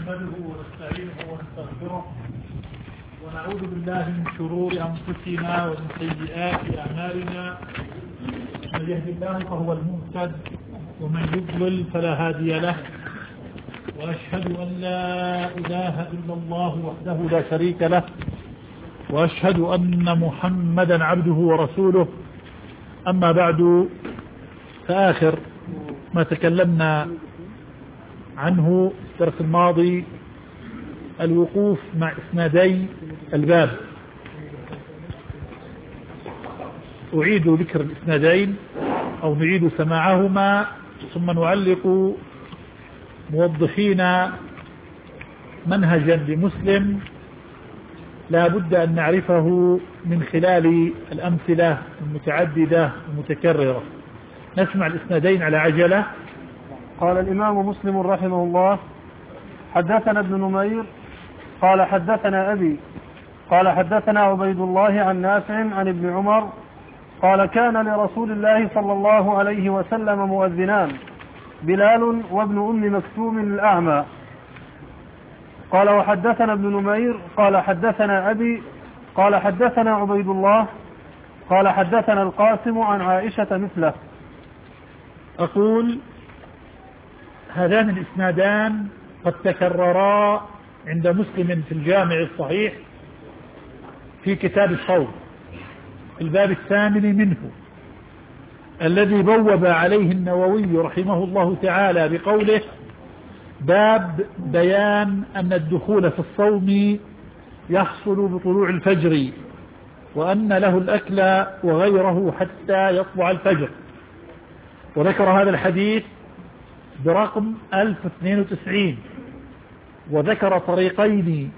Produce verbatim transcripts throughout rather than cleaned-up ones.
نحمده ونستعينه ونستغفره ونعوذ بالله من شرور أنفسنا ومن سيئات أعمالنا. من يهد الله فهو المهتد ومن يضلل فلا هادي له، وأشهد أن لا إله إلا الله وحده لا شريك له، وأشهد أن محمدا عبده ورسوله. أما بعد، فآخر ما تكلمنا عنه الدرس الماضي الوقوف مع إسنادي الباب. أعيد ذكر الإسنادين أو نعيد سماعهما ثم نعلق موضحين منهجا لمسلم لا بد أن نعرفه من خلال الأمثلة المتعددة المتكررة. نسمع الإسنادين على عجلة. قال الإمام مسلم رحمه الله: حدثنا ابن نمير قال حدثنا أبي قال حدثنا عبيد الله عن نافع عن ابن عمر قال: كان لرسول الله صلى الله عليه وسلم مؤذنان، بلال وابن أم مكتوم الأعمى. قال: وحدثنا ابن نمير قال حدثنا أبي قال حدثنا عبيد الله قال حدثنا القاسم عن عائشة مثله. أقول: هذان الإسنادان قد تكررا عند مسلم في الجامع الصحيح في كتاب الصوم في الباب الثامن منه، الذي بوب عليه النووي رحمه الله تعالى بقوله: باب بيان أن الدخول في الصوم يحصل بطلوع الفجر، وأن له الأكل وغيره حتى يطلع الفجر. وذكر هذا الحديث برقم ألف واثنين وتسعين، وذكر طريقين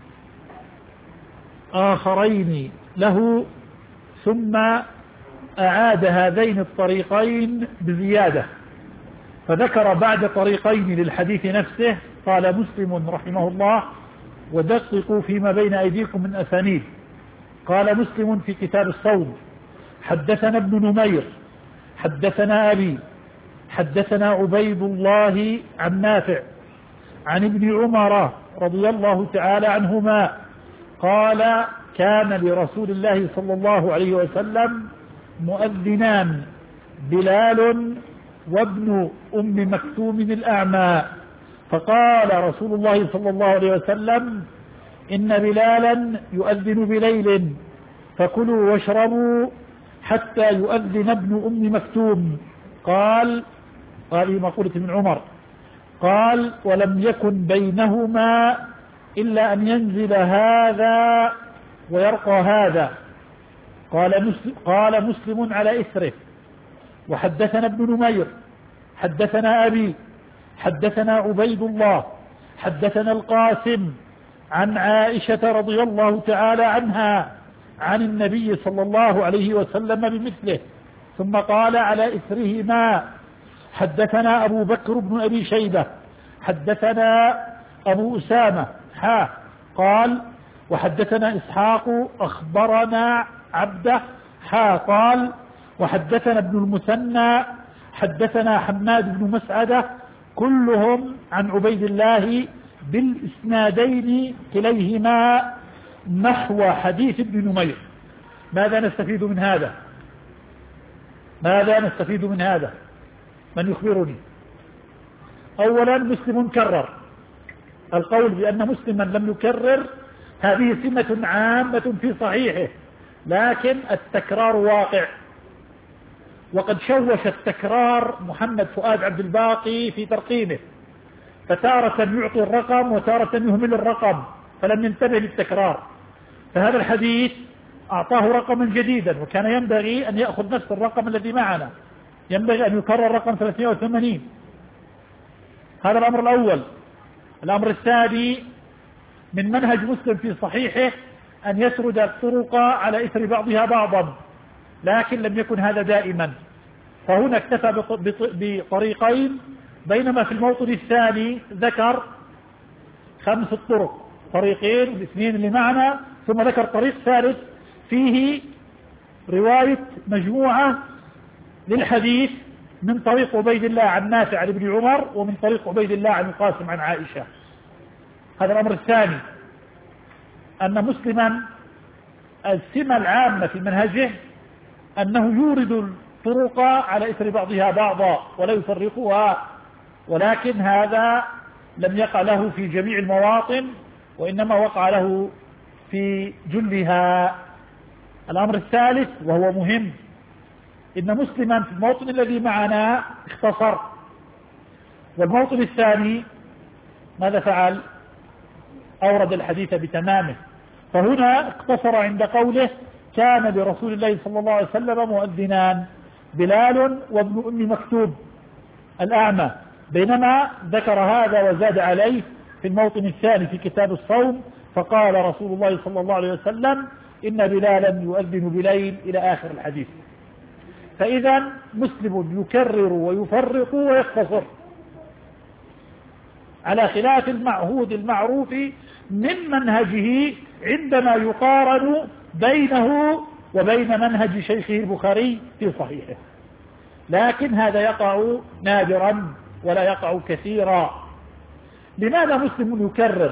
آخرين له، ثم أعاد هذين الطريقين بزيادة، فذكر بعد طريقين للحديث نفسه. قال مسلم رحمه الله: ودققوا فيما بين أيديكم من أسانيد. قال مسلم في كتاب الصوم: حدثنا ابن نمير حدثنا أبي حدثنا عبيد الله عن نافع عن ابن عمر رضي الله تعالى عنهما قال: كان لرسول الله صلى الله عليه وسلم مؤذنان، بلال وابن أم مكتوم الأعمى. فقال رسول الله صلى الله عليه وسلم: إن بلالا يؤذن بليل، فكلوا واشربوا حتى يؤذن ابن أم مكتوم. قال هذه مقولة ابن عمر. قال: ولم يكن بينهما إلا أن ينزل هذا ويرقى هذا. قال مسلم, قال مسلم على إثره: وحدثنا ابن نمير حدثنا أبي حدثنا عبيد الله حدثنا القاسم عن عائشة رضي الله تعالى عنها عن النبي صلى الله عليه وسلم بمثله. ثم قال على إثرهما: حدثنا أبو بكر بن أبي شيبة حدثنا أبو أسامة حا قال: وحدثنا إسحاق أخبرنا عبده حا قال: وحدثنا ابن المثنى حدثنا حماد بن مسعدة، كلهم عن عبيد الله بالإسنادين كليهما نحو حديث ابن نمير. ماذا نستفيد من هذا؟ ماذا نستفيد من هذا؟ من يخبرني؟ أولا، مسلم كرر. القول بأن مسلما لم يكرر هذه سمة عامة في صحيحه، لكن التكرار واقع. وقد شوش التكرار محمد فؤاد عبد الباقي في ترقيمه، فتارة يعطي الرقم وتارة يهمل الرقم، فلم ينتبه للتكرار. فهذا الحديث أعطاه رقما جديدا، وكان ينبغي أن يأخذ نفس الرقم الذي معنا، ينبغي أن يكرر رقم ثلاثمائة وثمانين. هذا الأمر الأول. الأمر الثاني، من منهج مسلم في صحيحه أن يسرد الطرق على إثر بعضها بعضا، لكن لم يكن هذا دائما، فهنا اكتفى بطريقين، بينما في الموطن الثاني ذكر خمس الطرق، طريقين الاثنين اللي معنا، ثم ذكر طريق ثالث فيه رواية مجموعة للحديث من طريق عبيد الله عن نافع عن ابن عمر، ومن طريق عبيد الله عن القاسم عن عائشة. هذا الأمر الثاني، أن مسلما السمة العامة في منهجه أنه يورد الطرق على إثر بعضها بعضا ولا يفرقها، ولكن هذا لم يقع له في جميع المواطن، وإنما وقع له في جلها. الأمر الثالث وهو مهم، إن مسلما في الموطن الذي معنا اختصر، والموطن الثاني ماذا فعل؟ أورد الحديث بتمامه. فهنا اقتصر عند قوله كان لرسول الله صلى الله عليه وسلم مؤذنان، بلال وابن أم مكتوم الأعمى، بينما ذكر هذا وزاد عليه في الموطن الثاني في كتاب الصوم، فقال رسول الله صلى الله عليه وسلم إن بلالا يؤذن بليل إلى آخر الحديث. فإذا مسلم يكرر ويفرق ويختصر على خلاف المعهود المعروف من منهجه عندما يقارن بينه وبين منهج شيخه البخاري في صحيحه، لكن هذا يقع نادرا ولا يقع كثيرا. لماذا مسلم يكرر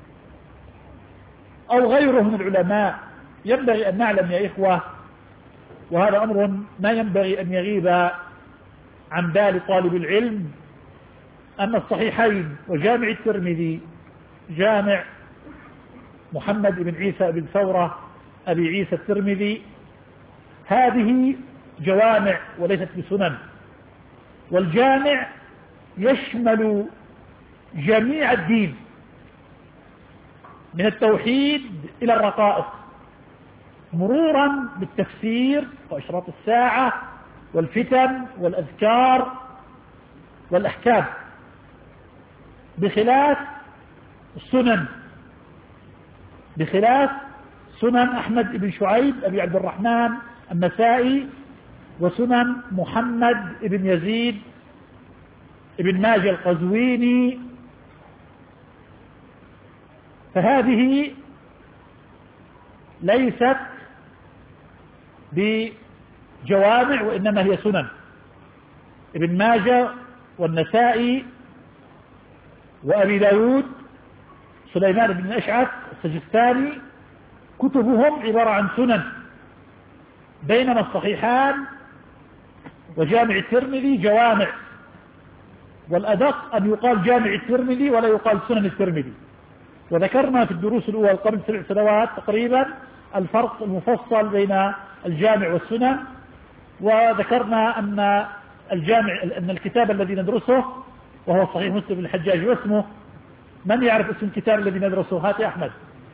أو غيره من العلماء؟ ينبغي أن نعلم يا إخوة، وهذا أمر ما ينبغي أن يغيب عن بال طالب العلم، أن الصحيحين وجامع الترمذي جامع محمد بن عيسى بن ثورة أبي عيسى الترمذي هذه جوامع وليست بسنن، والجامع يشمل جميع الدين من التوحيد إلى الرقائق، مرورا بالتفسير وأشراط الساعة والفتن والأذكار والأحكام، بخلاف السنن، بخلاف سنن أحمد بن شعيب أبي عبد الرحمن النسائي وسنن محمد بن يزيد ابن ماجه القزويني، فهذه ليست بجوامع وإنما هي سنن. ابن ماجه والنسائي وأبي داود سليمان بن الأشعث السجستاني كتبهم عبارة عن سنن، بينما الصحيحان وجامع الترمذي جوامع، والأدق أن يقال جامع الترمذي ولا يقال سنن الترمذي. وذكرنا في الدروس الأولى قبل سبع سنوات تقريبا الفرق المفصل بين الجامع والسنن، وذكرنا أن الجامع أن الكتاب الذي ندرسه وهو صحيح مسلم بن الحجاج واسمه، من يعرف اسم الكتاب الذي ندرسه؟ هات يا أحمد.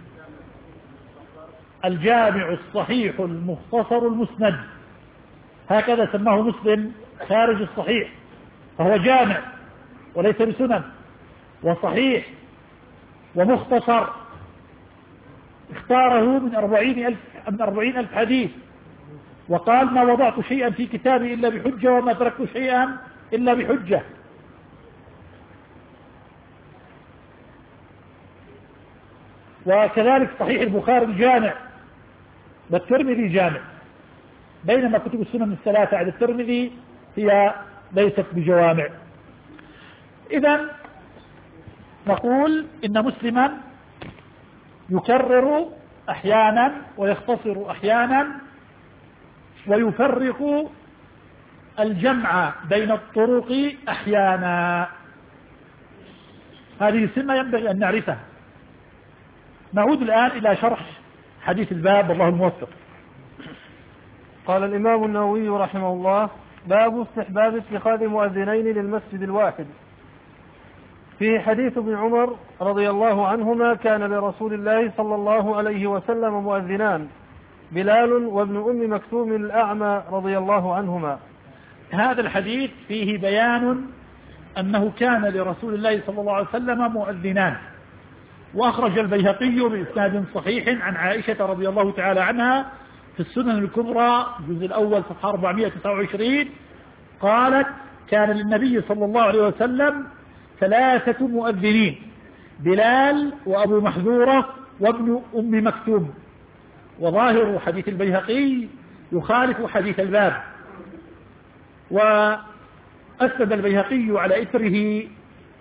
الجامع الصحيح المختصر المسند، هكذا سماه مسلم خارج الصحيح، فهو جامع وليس بسنن، وصحيح ومختصر، اختاره من أربعين ألف, من أربعين ألف حديث، وقال ما وضعت شيئا في كتابي إلا بحجة وما تركت شيئا إلا بحجة. وكذلك صحيح البخاري جامع والترمذي جامع، بينما كتب السنن الثلاثة على الترمذي هي ليست بجوامع. إذن نقول إن مسلما يكرر أحيانا ويختصر أحيانا ويفرق الجمع بين الطرق أحيانا، هذه سمة ينبغي أن نعرفها. نعود الآن إلى شرح حديث الباب، والله الموفق. قال الإمام النووي رحمه الله: باب استحباب اتخاذ مؤذنين للمسجد الواحد. فيه حديث ابن عمر رضي الله عنهما كان لرسول الله صلى الله عليه وسلم مؤذنان، بلال وابن أم مكتوم الأعمى رضي الله عنهما. هذا الحديث فيه بيان أنه كان لرسول الله صلى الله عليه وسلم مؤذنان، وأخرج البيهقي بإسناد صحيح عن عائشة رضي الله تعالى عنها في السنن الكبرى الجزء الأول صفحة أربعمائة وتسعة وعشرين قالت: كان للنبي صلى الله عليه وسلم ثلاثة مؤذنين، بلال وأبو محذورة وابن أم مكتوم. وظاهر حديث البيهقي يخالف حديث الباب، وأسند البيهقي على إثره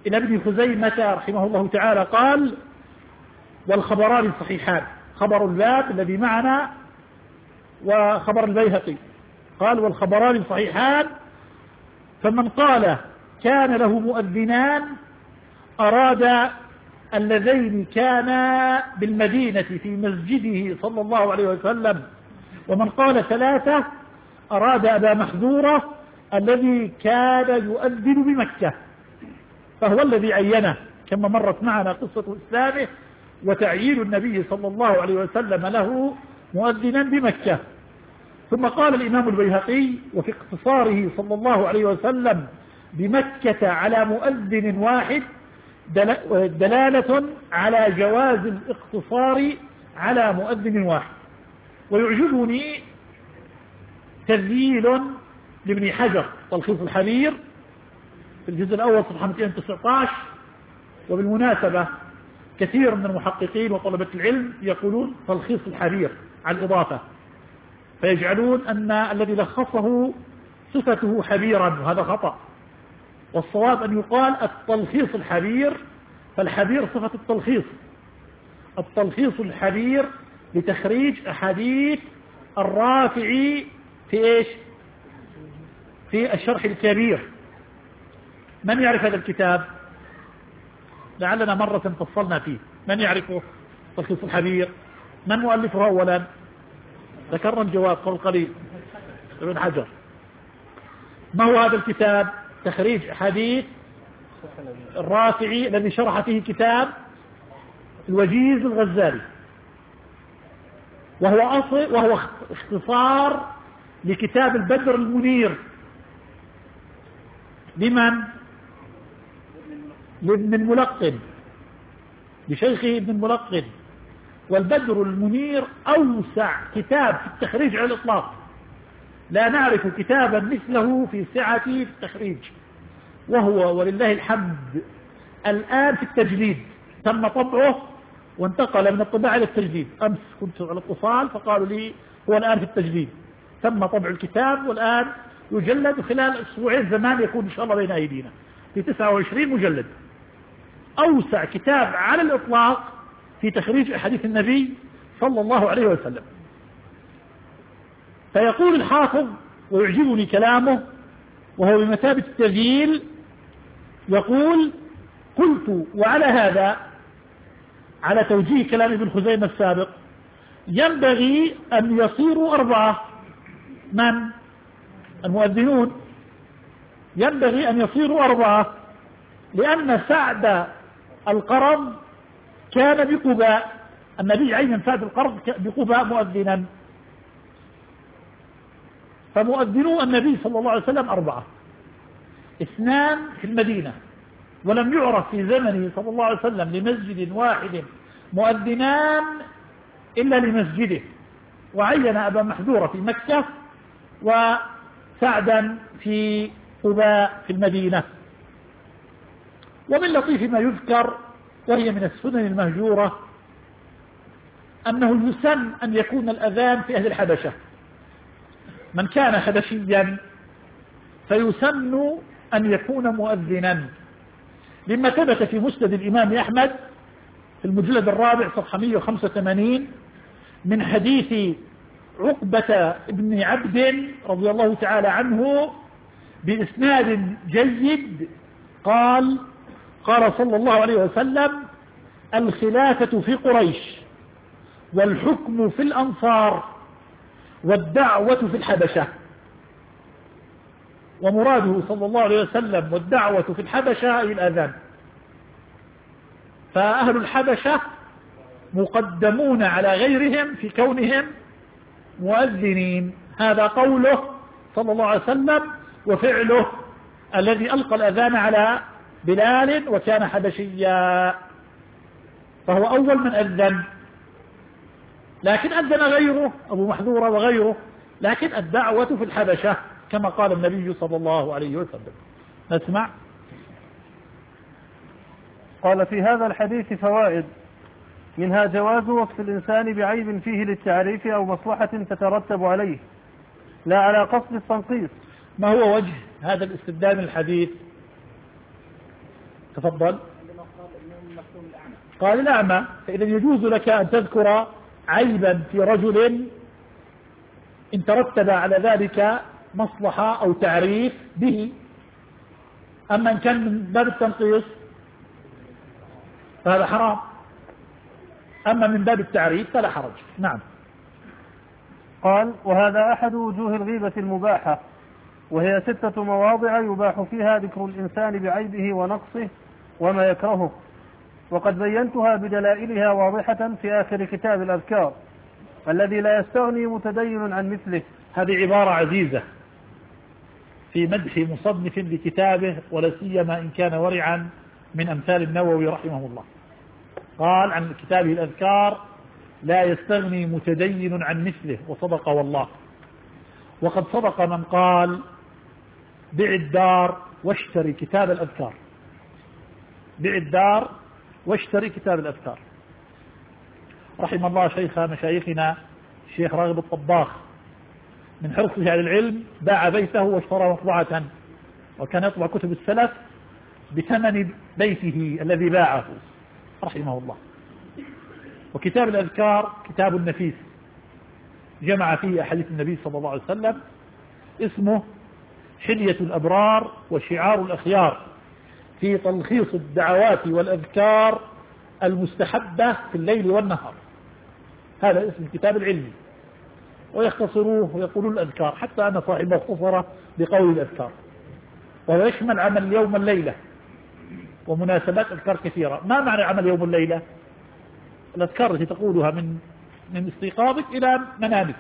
إلى ابن خزيمة رحمه الله تعالى قال: والخبران صحيحان، خبر الباب الذي معنا وخبر البيهقي، قال: والخبران صحيحان، فمن قال كان له مؤذنان أراد اللذين كانا بالمدينة في مسجده صلى الله عليه وسلم، ومن قال ثلاثة أراد أبا محذورة الذي كان يؤذن بمكة، فهو الذي عينه، كما مرت معنا قصة إسلامه وتعيين النبي صلى الله عليه وسلم له مؤذنا بمكة. ثم قال الإمام البيهقي: وفي اقتصاره صلى الله عليه وسلم بمكة على مؤذن واحد دلالة على جواز الاقتصار على مؤذن واحد. ويعجبني تذييل لابن حجر تلخيص الحبير في الجزء الأول صفحة مئتين وتسعة عشر. وبالمناسبة كثير من المحققين وطلبة العلم يقولون تلخيص الحبير على الإضافة، فيجعلون أن الذي لخصه صفته حبيرا، وهذا خطأ، والصواب أن يقال التلخيص الحبير، فالحبير صفة التلخيص، التلخيص الحبير لتخريج أحاديث الرافعي في إيش؟ في الشرح الكبير. من يعرف هذا الكتاب؟ لعلنا مرة فصلنا فيه. من يعرفه؟ تلخيص الحبير. من مؤلفه أولا؟ ذكرنا الجواب قبل قليل، ابن حجر. ما هو هذا الكتاب؟ تخريج حديث الرافعي الذي شرح فيه كتاب الوجيز الغزالي، وهو أصل وهو اختصار لكتاب البدر المنير لمن؟ لابن الملقن، لشيخه ابن الملقن. والبدر المنير أوسع كتاب في التخريج على الإطلاق، لا نعرف كتابا مثله في سعة التخريج، وهو ولله الحمد الآن في التجديد، تم طبعه وانتقل من الطباعة إلى التجديد. أمس كنت على اتصال فقالوا لي هو الآن في التجديد، تم طبع الكتاب والآن يجلد، خلال أسبوعين زمان يكون إن شاء الله بين أيدينا في تسعة وعشرين مجلد. أوسع كتاب على الإطلاق في تخريج أحاديث النبي صلى الله عليه وسلم. فيقول الحافظ ويعجبني كلامه وهو بمثابة التذييل، يقول: قلت وعلى هذا، على توجيه كلام ابن خزيمة السابق، ينبغي أن يصيروا أربعة. من؟ المؤذنون. ينبغي أن يصيروا أربعة، لأن سعد القرض كان بقباء، النبي عين سعد القرض بقباء مؤذنا، فمؤذنو النبي صلى الله عليه وسلم أربعة، اثنان في المدينة، ولم يعرف في زمنه صلى الله عليه وسلم لمسجد واحد مؤذنان إلا لمسجده، وعين أبا محذورة في مكة وسعدا في قباء في المدينة. ومن لطيف ما يذكر، وهي من السنن المهجورة، أنه يسن أن يكون الأذان في أهل الحبشة. من كان حبشيا فيسن أن يكون مؤذنا، لما ثبت في مسند الإمام أحمد في المجلد الرابع صفحة مئة وخمسة وثمانين من حديث عقبة بن عبد رضي الله تعالى عنه بإسناد جيد، قال: قال صلى الله عليه وسلم: الخلافة في قريش، والحكم في الأنصار، والدعوة في الحبشة. ومراده صلى الله عليه وسلم والدعوة في الحبشة أي الأذان. فأهل الحبشة مقدمون على غيرهم في كونهم مؤذنين، هذا قوله صلى الله عليه وسلم، وفعله الذي ألقى الأذان على بلال وكان حبشيا، فهو أول من أذن، لكن أذن غيره أبو محذورة وغيره، لكن الدعوة في الحبشة كما قال النبي صلى الله عليه وسلم. نسمع. قال: في هذا الحديث فوائد، منها جواز وصف الإنسان بعيب فيه للتعريف أو مصلحة تترتب عليه، لا على قصد التنقيص. ما هو وجه هذا الاستبدال الحديث؟ تفضل. قال الأعمى، فإذا يجوز لك أن تذكر عيبا في رجل إن ترتب على ذلك مصلحة أو تعريف به. أما إن كان من باب التنقيص فهذا حرام، أما من باب التعريف فلا حرج. نعم. قال: وهذا أحد وجوه الغيبة المباحة، وهي ستة مواضع يباح فيها ذكر الإنسان بعيبه ونقصه وما يكرهه، وقد بينتها بدلائلها واضحة في آخر كتاب الأذكار الذي لا يستغني متدين عن مثله. هذه عبارة عزيزة في مدح مصنف لكتابه، ولا سيما إن كان ورعا من أمثال النووي رحمه الله. قال عن كتابه الأذكار: لا يستغني متدين عن مثله، وصدق والله. وقد صدق من قال: بع الدار واشتري كتاب الأذكار، بع الدار واشتري كتاب الأذكار. رحم الله شيخ مشايخنا الشيخ راغب الطباخ، من حرصه على العلم باع بيته واشترى مطبعة، وكان يطبع كتب السلف بثمن بيته الذي باعه رحمه الله. وكتاب الأذكار كتاب نفيس جمع فيه أحاديث النبي صلى الله عليه وسلم، اسمه حلية الأبرار وشعار الأخيار في تلخيص الدعوات والأذكار المستحبة في الليل والنهار. هذا اسم الكتاب العلمي، ويختصروه ويقولون الأذكار، حتى أن صاحبه اختصر بقول الأذكار، وهو يشمل عمل يوم الليلة ومناسبات أذكار كثيرة. ما معنى عمل يوم الليلة؟ الأذكار التي تقولها من من استيقاظك إلى منامك.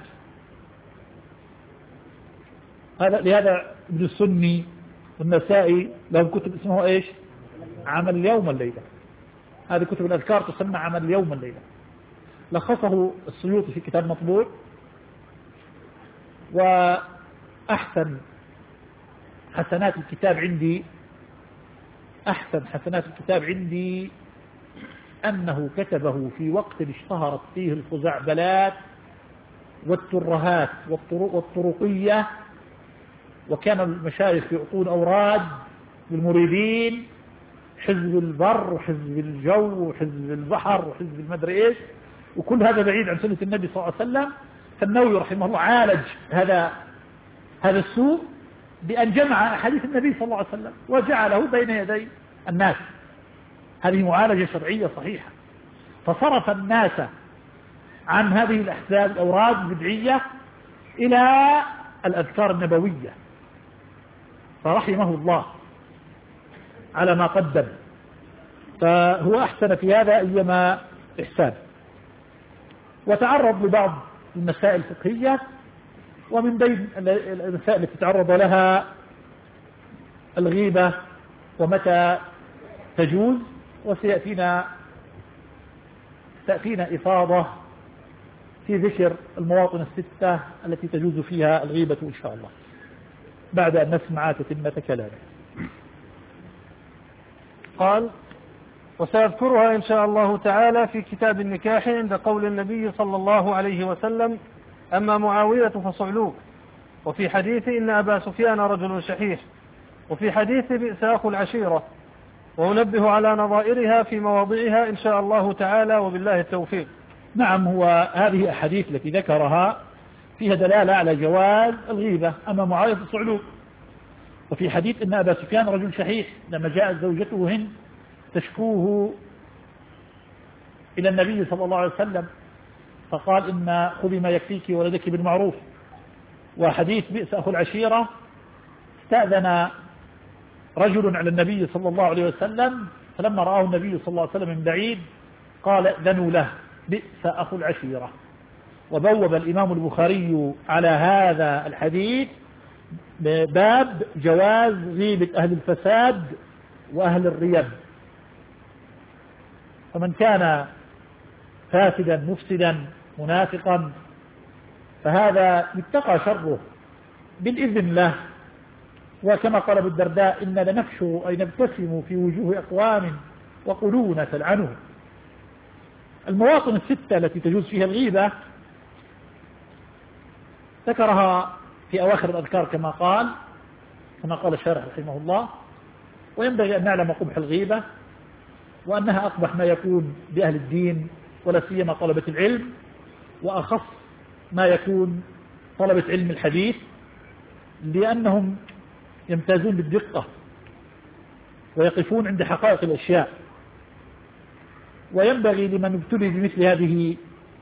هذا لهذا ابن السني والنسائي لهم كتب اسمه ايش؟ عمل يوم الليلة. هذه كتب الأذكار تسمى عمل يوم الليلة. لخصه السيوطي في كتاب مطبوع. وأحسن حسنات الكتاب عندي أحسن حسنات الكتاب عندي أنه كتبه في وقت اشتهرت فيه الخزعبلات والترهات والطرقية، وكان المشايخ يعطون أوراد للمريدين، حزب البر وحزب الجو وحزب البحر وحزب المدري إيش، وكل هذا بعيد عن سنة النبي صلى الله عليه وسلم. فالنووي رحمه الله عالج هذا هذا السوء بأن جمع أحاديث النبي صلى الله عليه وسلم وجعله بين يدي الناس. هذه معالجة شرعية صحيحة، فصرف الناس عن هذه الأحزاب الأوراد البدعية إلى الأذكار النبوية، فرحمه الله على ما قدم. فهو أحسن في هذا أيما إحسان، وتعرض لبعض المسائل الفقهية، ومن بين المسائل التي تعرض لها الغيبة ومتى تجوز، وسيأتينا تأتينا إفاضة في ذكر المواطن الستة التي تجوز فيها الغيبة إن شاء الله بعد أن نسمع تتمة كلامه. قال: وسيذكرها إن شاء الله تعالى في كتاب النكاح عند قول النبي صلى الله عليه وسلم: أما معاوية فصعلوك، وفي حديث إن أبا سفيان رجل شحيح، وفي حديث بئس أخو العشيرة، وننبه على نظائرها في مواضعها إن شاء الله تعالى، وبالله التوفيق. نعم، هو هذه أحاديث التي ذكرها فيها دلالة على جواز الغيبة. أما معاوية فصعلوك، وفي حديث إن أبا سفيان رجل شحيح، لما جاءت زوجته هند تشكوه إلى النبي صلى الله عليه وسلم فقال: إن خذي ما يكفيك ولدك بالمعروف. وحديث بئس أخو العشيرة، استأذن رجل على النبي صلى الله عليه وسلم، فلما رآه النبي صلى الله عليه وسلم من بعيد قال: ائذنوا له، بئس أخو العشيرة. وبوب الإمام البخاري على هذا الحديث باب جواز غيبة أهل الفساد وأهل الريب. فمن كان فاسدا مفسدا منافقا فهذا يتقى شره بالإذن له. وكما قال ابو الدرداء: إن لنفشو أي نبتسم في وجوه أقوام وقلوبنا تلعنهم. المواطن الستة التي تجوز فيها الغيبة ذكرها في أواخر الأذكار كما قال كما قال الشارح رحمه الله. وينبغي أن نعلم قبح الغيبة وأنها أقبح ما يكون بأهل الدين ولا سيما طلبة العلم، وأخص ما يكون طلبة علم الحديث، لأنهم يمتازون بالدقة ويقفون عند حقائق الأشياء. وينبغي لمن ابتلي بمثل هذه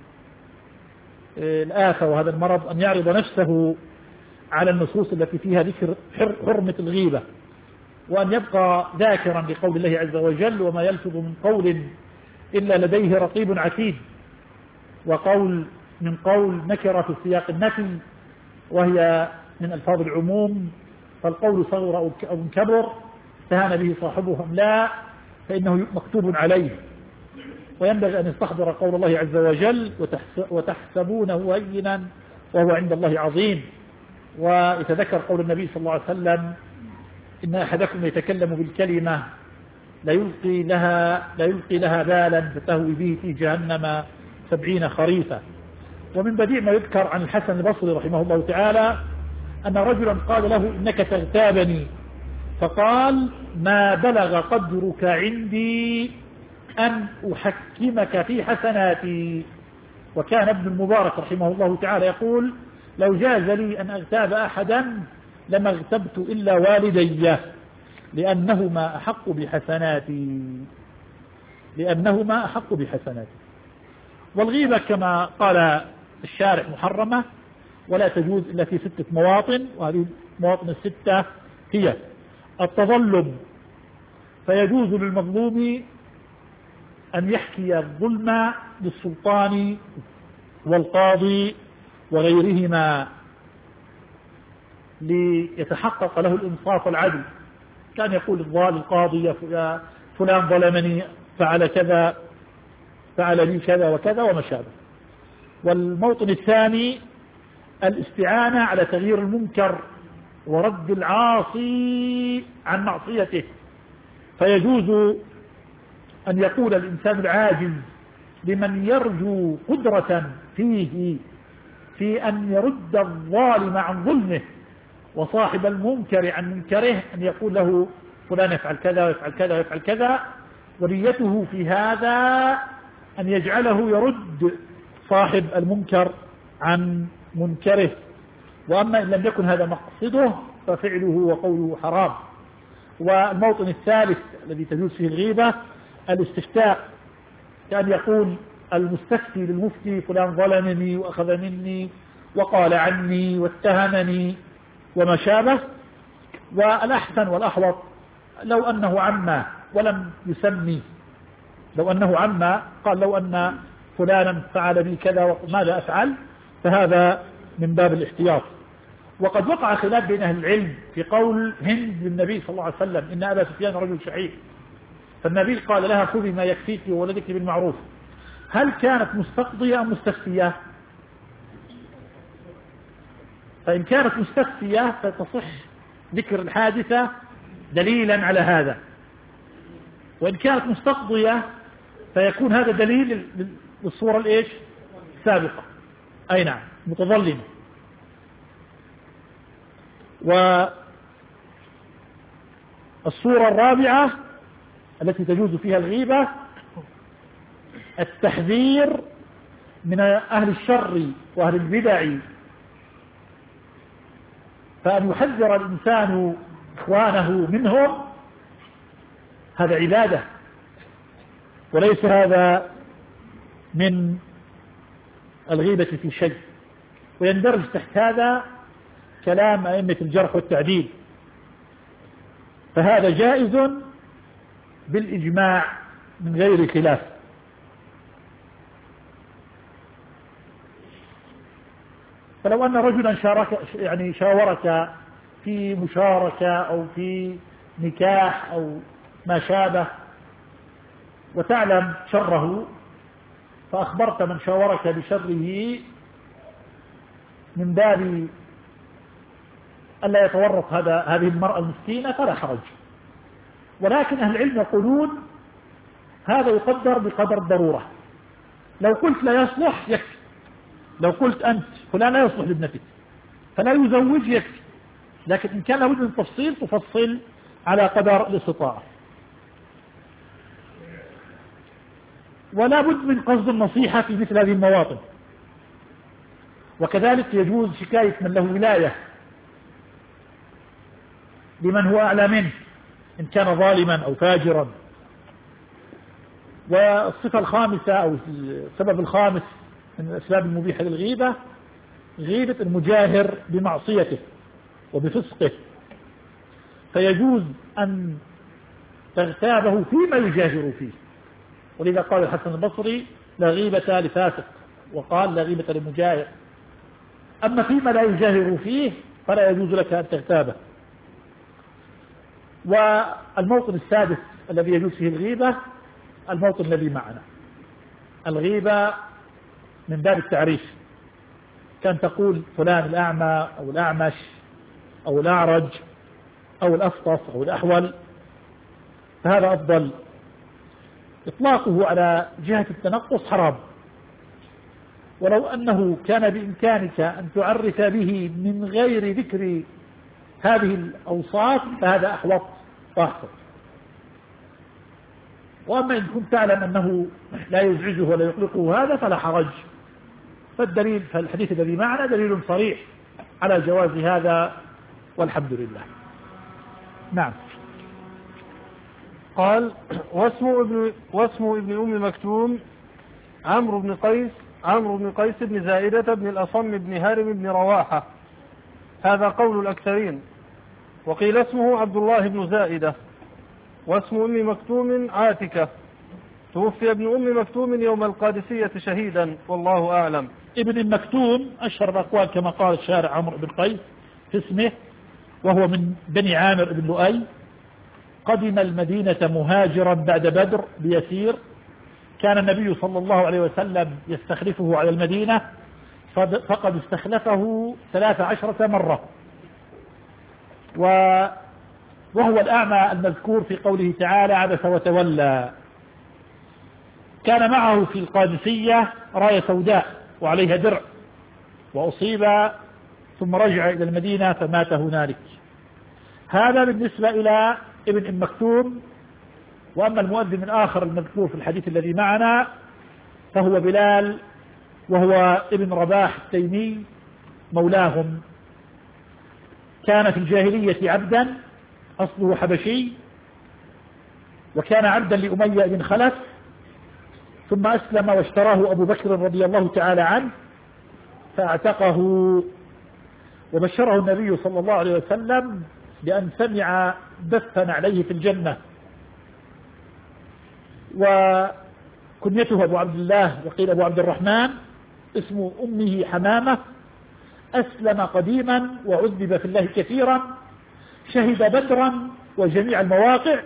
الآفة وهذا المرض أن يعرض نفسه على النصوص التي فيها ذكر حرمة الغيبة، وأن يبقى ذاكرا لقول الله عز وجل: وما يلفظ من قول إلا لديه رقيب عتيد، وقول من قول نكرة في سياق النفي وهي من ألفاظ العموم، فالقول صغر أو كبر استهان به صاحبه أم لا فإنه مكتوب عليه. وينبغي أن يستحضر قول الله عز وجل: وتحسبونه هينا وهو عند الله عظيم، ويتذكر قول النبي صلى الله عليه وسلم: إن أحدكم يتكلم بالكلمة لا يلقي لها, لا يلقي لها بالا فتهوي به في جهنم سبعين خريفا. ومن بديع ما يذكر عن الحسن البصري رحمه الله تعالى أن رجلا قال له: إنك تغتابني، فقال: ما بلغ قدرك عندي أن أحكمك في حسناتي. وكان ابن المبارك رحمه الله تعالى يقول: لو جاز لي أن أغتاب أحدا لما اغتبت إلا والدي لأنهما أحق بحسناتي لأنهما أحق بحسناتي. والغيبة كما قال الشارح محرمة ولا تجوز إلا في ستة مواطن، وهذه المواطن الستة هي التظلم، فيجوز للمظلوم أن يحكي الظلم للسلطان والقاضي وغيرهما ليتحقق له الإنصاف والعدل. كان يقول الظالم القاضي: يا فلان ظلمني، فعل كذا، فعل لي كذا وكذا وما شابه. والموطن الثاني الاستعانة على تغيير المنكر ورد العاصي عن معصيته، فيجوز أن يقول الإنسان العاجز لمن يرجو قدرة فيه في أن يرد الظالم عن ظلمه وصاحب المنكر عن منكره، أن يقول له: فلان يفعل كذا ويفعل كذا ويفعل كذا، ونيته في هذا أن يجعله يرد صاحب المنكر عن منكره. وأما إن لم يكن هذا مقصده ففعله وقوله حرام. والموطن الثالث الذي تجوز فيه الغيبة الاستفتاء، كان يقول المستفتي للمفتي: فلان ظلمني وأخذ مني وقال عني واتهمني وما شابه. والأحسن والأحوط لو أنه عما ولم يسمي، لو أنه عما قال: لو أن فلانا فعل بي كذا وماذا أفعل، فهذا من باب الاحتياط. وقد وقع خلاف بين أهل العلم في قول هند للنبي صلى الله عليه وسلم: إن أبا سفيان رجل شحيح، فالنبي قال لها: خذي ما يكفيك وولدك بالمعروف. هل كانت مستقضية أم مستفتية؟ فإن كانت مستفتية فتصح ذكر الحادثة دليلا على هذا، وإن كانت مستقضية فيكون هذا دليل للصورة الإيش السابقة، أي نعم متظلمة. والصورة الرابعة التي تجوز فيها الغيبة التحذير من أهل الشر وأهل البدع، فأن يحذر الإنسان إخوانه منهم هذا عبادة، وليس هذا من الغيبة في شيء. ويندرج تحت هذا كلام أئمة الجرح والتعديل، فهذا جائز بالإجماع من غير خلاف. فلو أن رجلا شارك يعني شاورك في مشاركة أو في نكاح أو ما شابه وتعلم شره، فأخبرت من شاورك بشره من باب ألا يتورط هذا هذه المرأة المسكينة فلا حرج. ولكن أهل العلم يقولون هذا يقدر بقدر الضرورة. لو قلت لا يصلح يكفي، لو قلت أنت فلان لا يصلح لابنتك فلا يزوج يكفي، لكن إن كان لابد من تفصيل تفصل على قدر الاستطاعة. ولا بد من قصد النصيحة في مثل هذه المواطن. وكذلك يجوز شكاية من له ولاية لمن هو أعلى منه إن كان ظالما أو فاجرا. والصفة الخامسة أو السبب الخامس من الأسباب المبيحة للغيبة غيبة المجاهر بمعصيته وبفسقه، فيجوز أن تغتابه فيما يجاهر فيه. ولذا قال الحسن البصري لا غيبة لفاسق، وقال لا غيبة لمجاهر. أما فيما لا يجاهر فيه فلا يجوز لك أن تغتابه. والموطن السادس الذي يجوز فيه الغيبة الموطن الذي معنا. الغيبة من باب التعريف، كان تقول فلان الأعمى أو الأعمش أو الأعرج أو الأفطس أو الأحول، فهذا أفضل. إطلاقه على جهة التنقص حرام، ولو أنه كان بإمكانك أن تعرف به من غير ذكر هذه الأوصاف فهذا أحوط وأحسن. وأما إن كنت تعلم أنه لا يزعجه ولا يقلقه هذا فلا حرج. فالدليل فالحديث الذي معنا دليل صريح على جواز هذا والحمد لله. نعم. قال واسم ابن, واسم ابن أم مكتوم عمرو بن قيس عمرو بن قيس بن زائدة بن الأصم بن هارم بن رواحة، هذا قول الأكثرين. وقيل اسمه عبد الله بن زائدة. واسم أم مكتوم عاتكة، توفي ابن أم مكتوم يوم القادسية شهيدا والله أعلم. ابن مكتوم أشهر الأقوال كما قال الشارع عمرو بن قيس في اسمه، وهو من بني عامر بن لؤي. قدم المدينة مهاجرا بعد بدر بيسير. كان النبي صلى الله عليه وسلم يستخلفه على المدينة، فقد استخلفه ثلاث عشرة مرة. وهو الأعمى المذكور في قوله تعالى عبس وتولى. كان معه في القادسية راية سوداء وعليها درع، وأصيب ثم رجع إلى المدينة فمات هنالك. هذا بالنسبة إلى ابن أم مكتوم. وأما المؤذن الآخر المذكور في الحديث الذي معنا فهو بلال، وهو ابن رباح التيمي مولاهم. كان في الجاهلية عبدا، أصله حبشي، وكان عبدا لأمية بن خلف، ثم أسلم واشتراه أبو بكر رضي الله تعالى عنه فاعتقه. وبشره النبي صلى الله عليه وسلم بأن سمع دفا عليه في الجنة. وكنيته أبو عبد الله، وقيل أبو عبد الرحمن. اسم أمه حمامة. أسلم قديما وعذب في الله كثيرا. شهد بدرا وجميع المواقع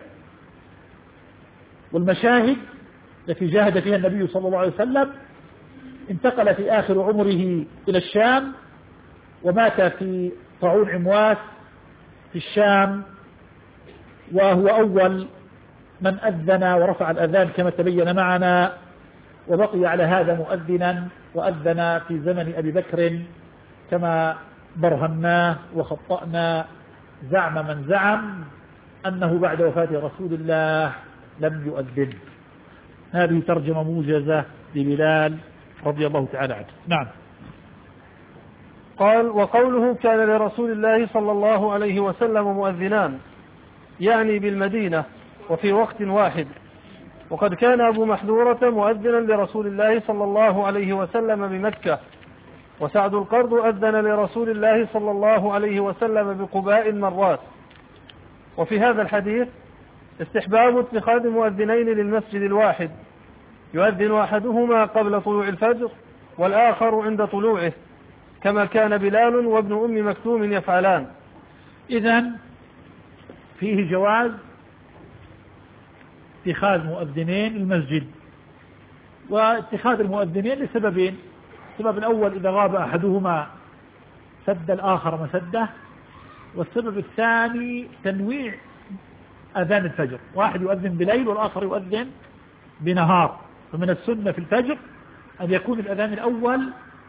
والمشاهد التي جاهد فيها النبي صلى الله عليه وسلم. انتقل في آخر عمره إلى الشام، ومات في طاعون عمواس في الشام، وهو أول من أذن ورفع الأذان كما تبين معنا. وبقي على هذا مؤذنا، وأذن في زمن أبي بكر كما برهناه وخطأنا زعم من زعم أنه بعد وفاة رسول الله لم يؤذن. هذه ترجمة موجزة لبلال رضي الله تعالى عنه. نعم. قال وقوله كان لرسول الله صلى الله عليه وسلم مؤذنان، يعني بالمدينة وفي وقت واحد. وقد كان أبو محذورة مؤذنا لرسول الله صلى الله عليه وسلم بمكة، وسعد القرض أذن لرسول الله صلى الله عليه وسلم بقباء مرات. وفي هذا الحديث استحباب اتخاذ مؤذنين للمسجد الواحد، يؤذن أحدهما قبل طلوع الفجر والآخر عند طلوعه، كما كان بلال وابن أم مكتوم يفعلان. إذن فيه جواز اتخاذ مؤذنين المسجد. واتخاذ المؤذنين لسببين: السبب الأول إذا غاب أحدهما سد الآخر مسده، والسبب الثاني تنويع أذان الفجر، واحد يؤذن بليل والآخر يؤذن بنهار. فمن السنة في الفجر أن يكون الأذان الأول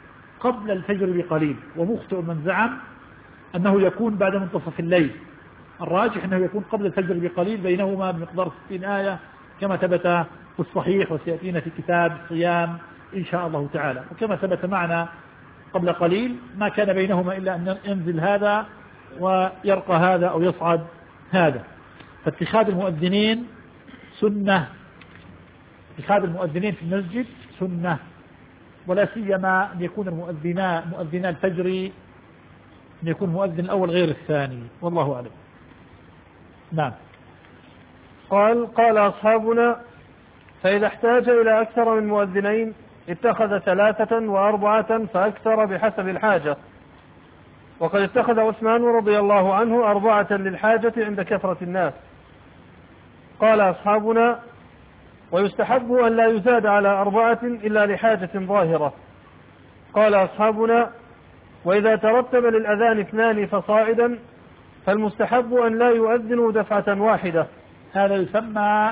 قبل الفجر بقليل، ومخطئ من زعم أنه يكون بعد منتصف الليل، الراجح أنه يكون قبل الفجر بقليل، بينهما بمقدار ستين آية كما ثبت في الصحيح، وسيأتينا في كتاب الصيام إن شاء الله تعالى. وكما ثبت معنا قبل قليل ما كان بينهما إلا أن ينزل هذا ويرقى هذا أو يصعد هذا. فاتخاذ المؤذنين سنة، اتخاذ المؤذنين في المسجد سنة، ولا سيما أن يكون المؤذنان مؤذنا الفجر أن يكون المؤذن الأول غير الثاني، والله أعلم. نعم. قال قال أصحابنا: فإذا احتاج إلى أكثر من مؤذنين اتخذ ثلاثة وأربعة فأكثر بحسب الحاجة. وقد اتخذ عثمان رضي الله عنه أربعة للحاجة عند كثرة الناس. قال أصحابنا: ويستحب أن لا يزاد على أربعة إلا لحاجة ظاهرة. قال أصحابنا: وإذا ترتب للأذان اثنان فصاعدا فالمستحب أن لا يؤذنوا دفعة واحدة. هذا يسمى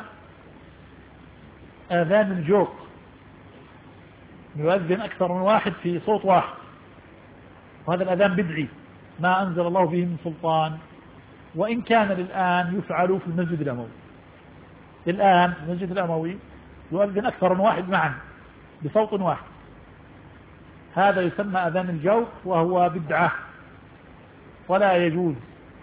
آذان الجوق، يؤذن أكثر من واحد في صوت واحد، وهذا الأذان بدعي ما أنزل الله به من سلطان، وإن كان الآن يفعل في المسجد الأموي. الآن في المسجد الأموي يؤذن أكثر من واحد معا بصوت واحد، هذا يسمى أذان الجوق، وهو بدعة ولا يجوز،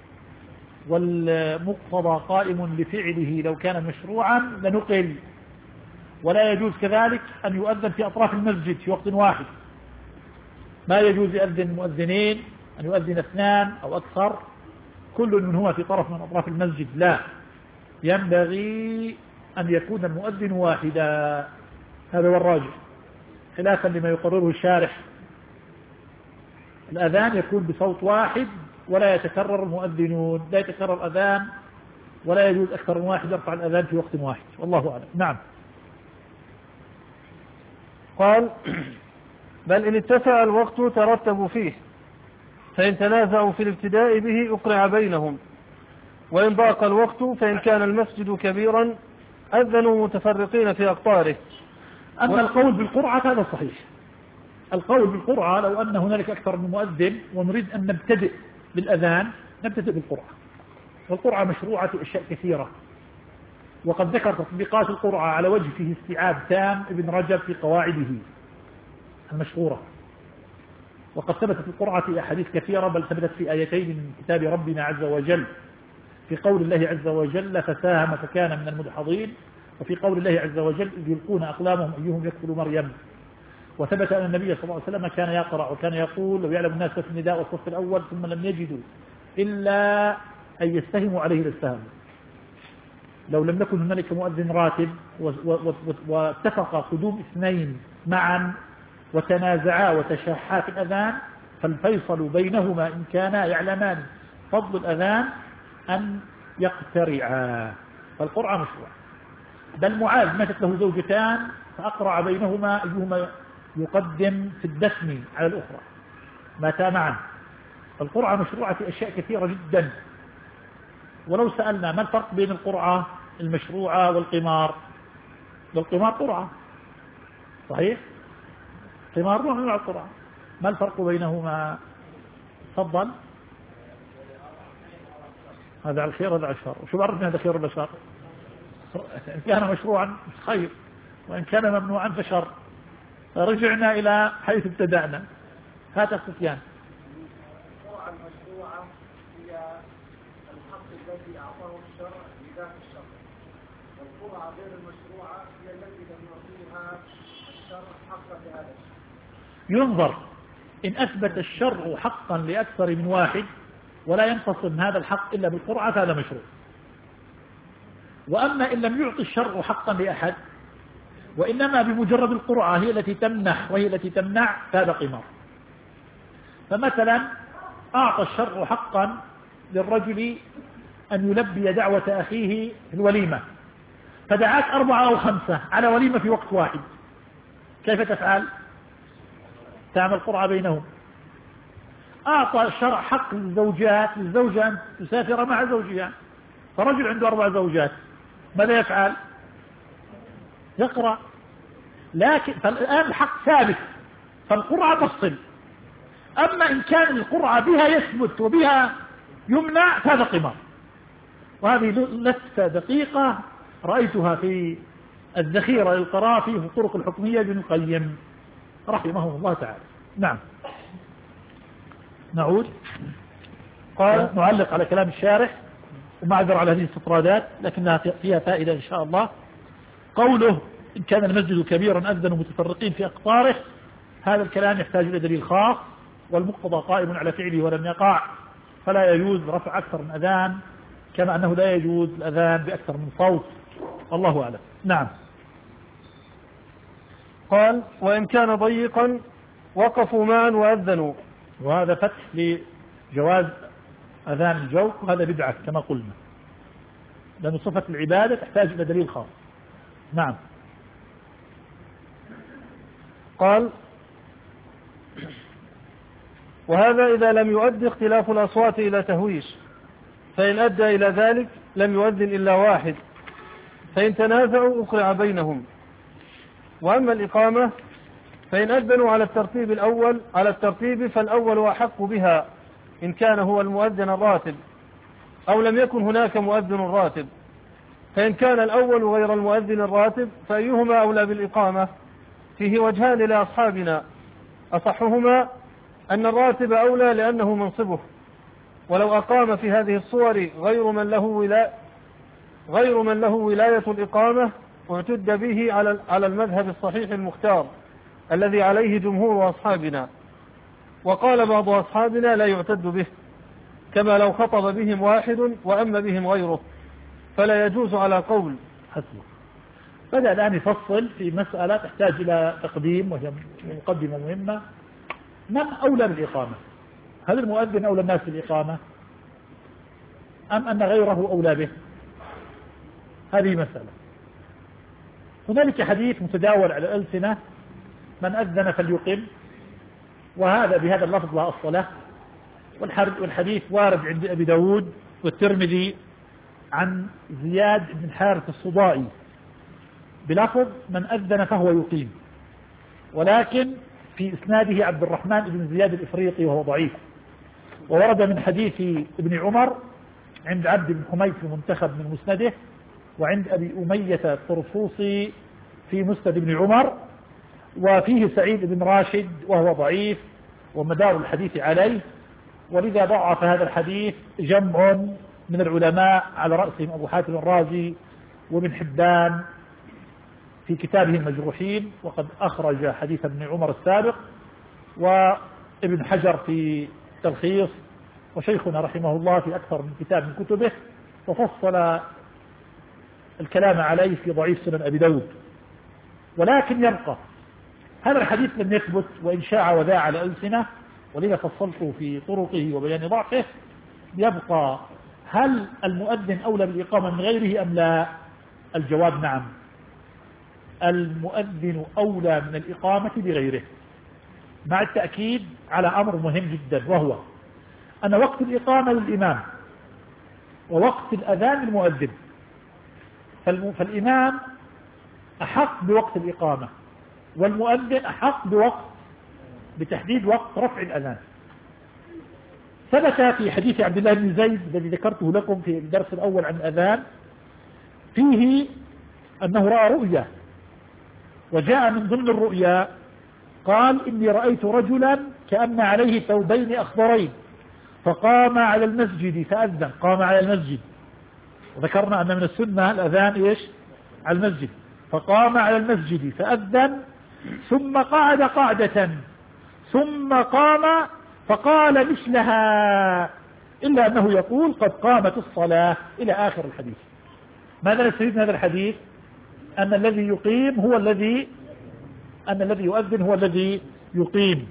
والمقتضى قائم بفعله لو كان مشروعا لنقل. ولا يجوز كذلك أن يؤذن في أطراف المسجد في وقت واحد، ما يجوز يؤذن مؤذنين، أن يؤذن اثنان أو أكثر كل منهما في طرف من أطراف المسجد، لا، ينبغي أن يكون المؤذن واحدا، هذا هو الراجح، خلافا لما يقرره الشارح. الأذان يكون بصوت واحد ولا يتكرر المؤذنون، لا يتكرر أذان، ولا يجوز أكثر من واحد يرفع الأذان في وقت واحد، والله أعلم. نعم. قال: بل إن اتسع الوقت ترتبوا فيه، فإن تنازعوا في الابتداء به أقرع بينهم، وإن ضاق الوقت فإن كان المسجد كبيرا أذنوا متفرقين في أقطاره. أما و... القول بالقرعة هذا صحيح. القول بالقرعة لو أن هنالك أكثر من مؤذن ونريد أن نبتدئ بالأذان نبتدئ بالقرعة، والقرعة مشروعة في أشياء كثيرة، وقد ذكر تطبيقات القرعة على وجه فيه استيعاب تام ابن رجب في قواعده المشهورة. وقد ثبتت القرعة في أحاديث كثيرة، بل ثبتت في آيتين من كتاب ربنا عز وجل، في قول الله عز وجل: فساهم فكان من المدحضين، وفي قول الله عز وجل: إذ يلقون أقلامهم أيهم يكفل مريم. وثبت أن النبي صلى الله عليه وسلم كان يقرأ وكان يقول: لو يعلم الناس في النداء والصف الأول ثم لم يجدوا إلا أن يستهموا عليه لاستهموا. لو لم يكن هنالك مؤذن راتب واتفق قدوم اثنين معا وتنازعا وتشاحا في الأذان، فالفيصل بينهما إن كانا يعلمان فضل الأذان أن يقترعا. فالقرعة مشروع. بل معاذ ماتت له زوجتان فأقرع بينهما أيهما يقدم في الدفن على الأخرى، ماتا معا. فالقرعة مشروعة في أشياء كثيرة جدا. ولو سألنا ما الفرق بين القرعة المشروعة والقمار؟ والقمار قرعة صحيح، قمار نوع من القرعة، ما الفرق بينهما؟ تفضل. هذا على الخير هذا على الشر، وشو بعرفنا هذا خير ولا شر؟ إن كان مشروعا خير، وإن كان ممنوعا فشر. فرجعنا إلى حيث ابتدأنا. هذا سفيان. القرعة المشروعة هي الحق الذي أعطاه الشرع لذات الشرع، والقرعة غير المشروعة هي التي لم يعطيها الشرع حقا لهذا الشرع. ينظر إن أثبت الشرع حقا لأكثر من واحد ولا ينقسم هذا الحق إلا بالقرعة فهذا مشروع. وأما إن لم يعطي الشرع حقا لأحد وإنما بمجرد القرعة هي التي تمنح وهي التي تمنع فهذا قمار. فمثلا أعطى الشرع حقا للرجل أن يلبي دعوة أخيه في الوليمة، فدعاك أربعة أو خمسة على وليمة في وقت واحد، كيف تفعل؟ تعمل قرعة بينهم. أعطى الشرع حق للزوجات للزوجة أن تسافر مع زوجها، فرجل عنده أربع زوجات، ماذا يفعل؟ يقرأ. لكن فالآن الحق ثابت، فالقرعة تفصل. أما إن كان القرعة بها يثبت وبها يمنع فهذا قمار. وهذه لفتة دقيقة رأيتها في الذخيرة للقراء في الطرق الحكمية لابن القيم رحمه الله تعالى. نعم. نعود. قال نعلق على كلام الشارح ومعذر على هذه الاستطرادات لكنها فيها فائدة إن شاء الله. قوله إن كان المسجد كبيرا أذن متفرقين في أقطاره، هذا الكلام يحتاج إلى دليل خاص، والمقتضى قائم على فعله ولم يقع، فلا يجوز رفع أكثر من أذان، كما أنه لا يجوز الأذان بأكثر من صوت. الله أعلم. نعم. قال وإن كان ضيقا وقفوا معا وأذنوا، وهذا فتح لجواز أذان الجوف، وهذا بدعة كما قلنا، لأن صفة العبادة تحتاج إلى دليل خاص. نعم. قال وهذا إذا لم يؤدي اختلاف الأصوات إلى تهويش، فإن أدى إلى ذلك لم يؤذن إلا واحد، فإن تنازعوا أقرع بينهم. وأما الإقامة فإن أذنوا على الترتيب الأول على الترتيب فالأول أحق بها إن كان هو المؤذن الراتب، أو لم يكن هناك مؤذن راتب. فإن كان الأول غير المؤذن الراتب فأيهما أولى بالإقامة؟ فيه وجهان لأصحابنا، أصحهما أن الراتب أولى لأنه منصبه، ولو أقام في هذه الصور غير من له ولاية غير من له ولاية الإقامة واعتد به على على المذهب الصحيح المختار الذي عليه جمهور أصحابنا. وقال بعض أصحابنا لا يعتد به، كما لو خطب بهم واحد وأما بهم غيره، فلا يجوز على قول. حسنا. بدأ الآن يفصل في مسألة تحتاج إلى تقديم وهي مقدمة مهمة. من أولى بالإقامة؟ هل المؤذن أولى الناس بالإقامة أم أن غيره أولى به؟ هذه مسألة. هنالك حديث متداول على الألسنة من أذن فليقم، وهذا بهذا اللفظ لا أصل له، والحديث وارد عند أبي داود والترمذي عن زياد بن حارث الصدائي بلفظ من أذن فهو يقيم، ولكن في إسناده عبد الرحمن بن زياد الإفريقي وهو ضعيف. وورد من حديث ابن عمر عند عبد بن حميد في المنتخب من مسنده، وعند أبي أمية الطرفوصي في مسند ابن عمر، وفيه سعيد بن راشد وهو ضعيف ومدار الحديث عليه، ولذا ضعف هذا الحديث جمع من العلماء على رأسهم أبو حاتم الرازي وابن حبان في كتابه المجروحين، وقد أخرج حديث ابن عمر السابق، وابن حجر في تلخيص، وشيخنا رحمه الله في أكثر من كتاب من كتبه، وفصل الكلام عليه في ضعيف سنن أبي داود. ولكن يبقى هذا الحديث لم يثبت وإن شاع وذاع على ألسنة، ولذا فصلته في طرقه وبيان ضعفه. يبقى هل المؤذن أولى بالإقامة من غيره أم لا؟ الجواب نعم، المؤذن أولى من الإقامة بغيره، مع التأكيد على أمر مهم جدا، وهو أن وقت الإقامة للإمام ووقت الأذان للمؤذن، فالإمام أحق بوقت الإقامة، والمؤذن أحق بوقت بتحديد وقت رفع الأذان. ثبت في حديث عبد الله بن زيد الذي ذكرته لكم في الدرس الأول عن الأذان فيه أنه رأى رؤيا، وجاء من ضمن الرؤيا قال إني رأيت رجلا كأن عليه ثوبين أخضرين فقام على المسجد فأذن، قام على المسجد، وذكرنا أن من السنة الأذان إيش؟ على المسجد، فقام على المسجد فأذن ثم قعد قعدة ثم قام فقال مثلها، إلا أنه يقول قد قامت الصلاة إلى آخر الحديث. ماذا نستفيد من هذا الحديث؟ أن الذي يقيم هو الذي أن الذي يؤذن هو الذي يقيم.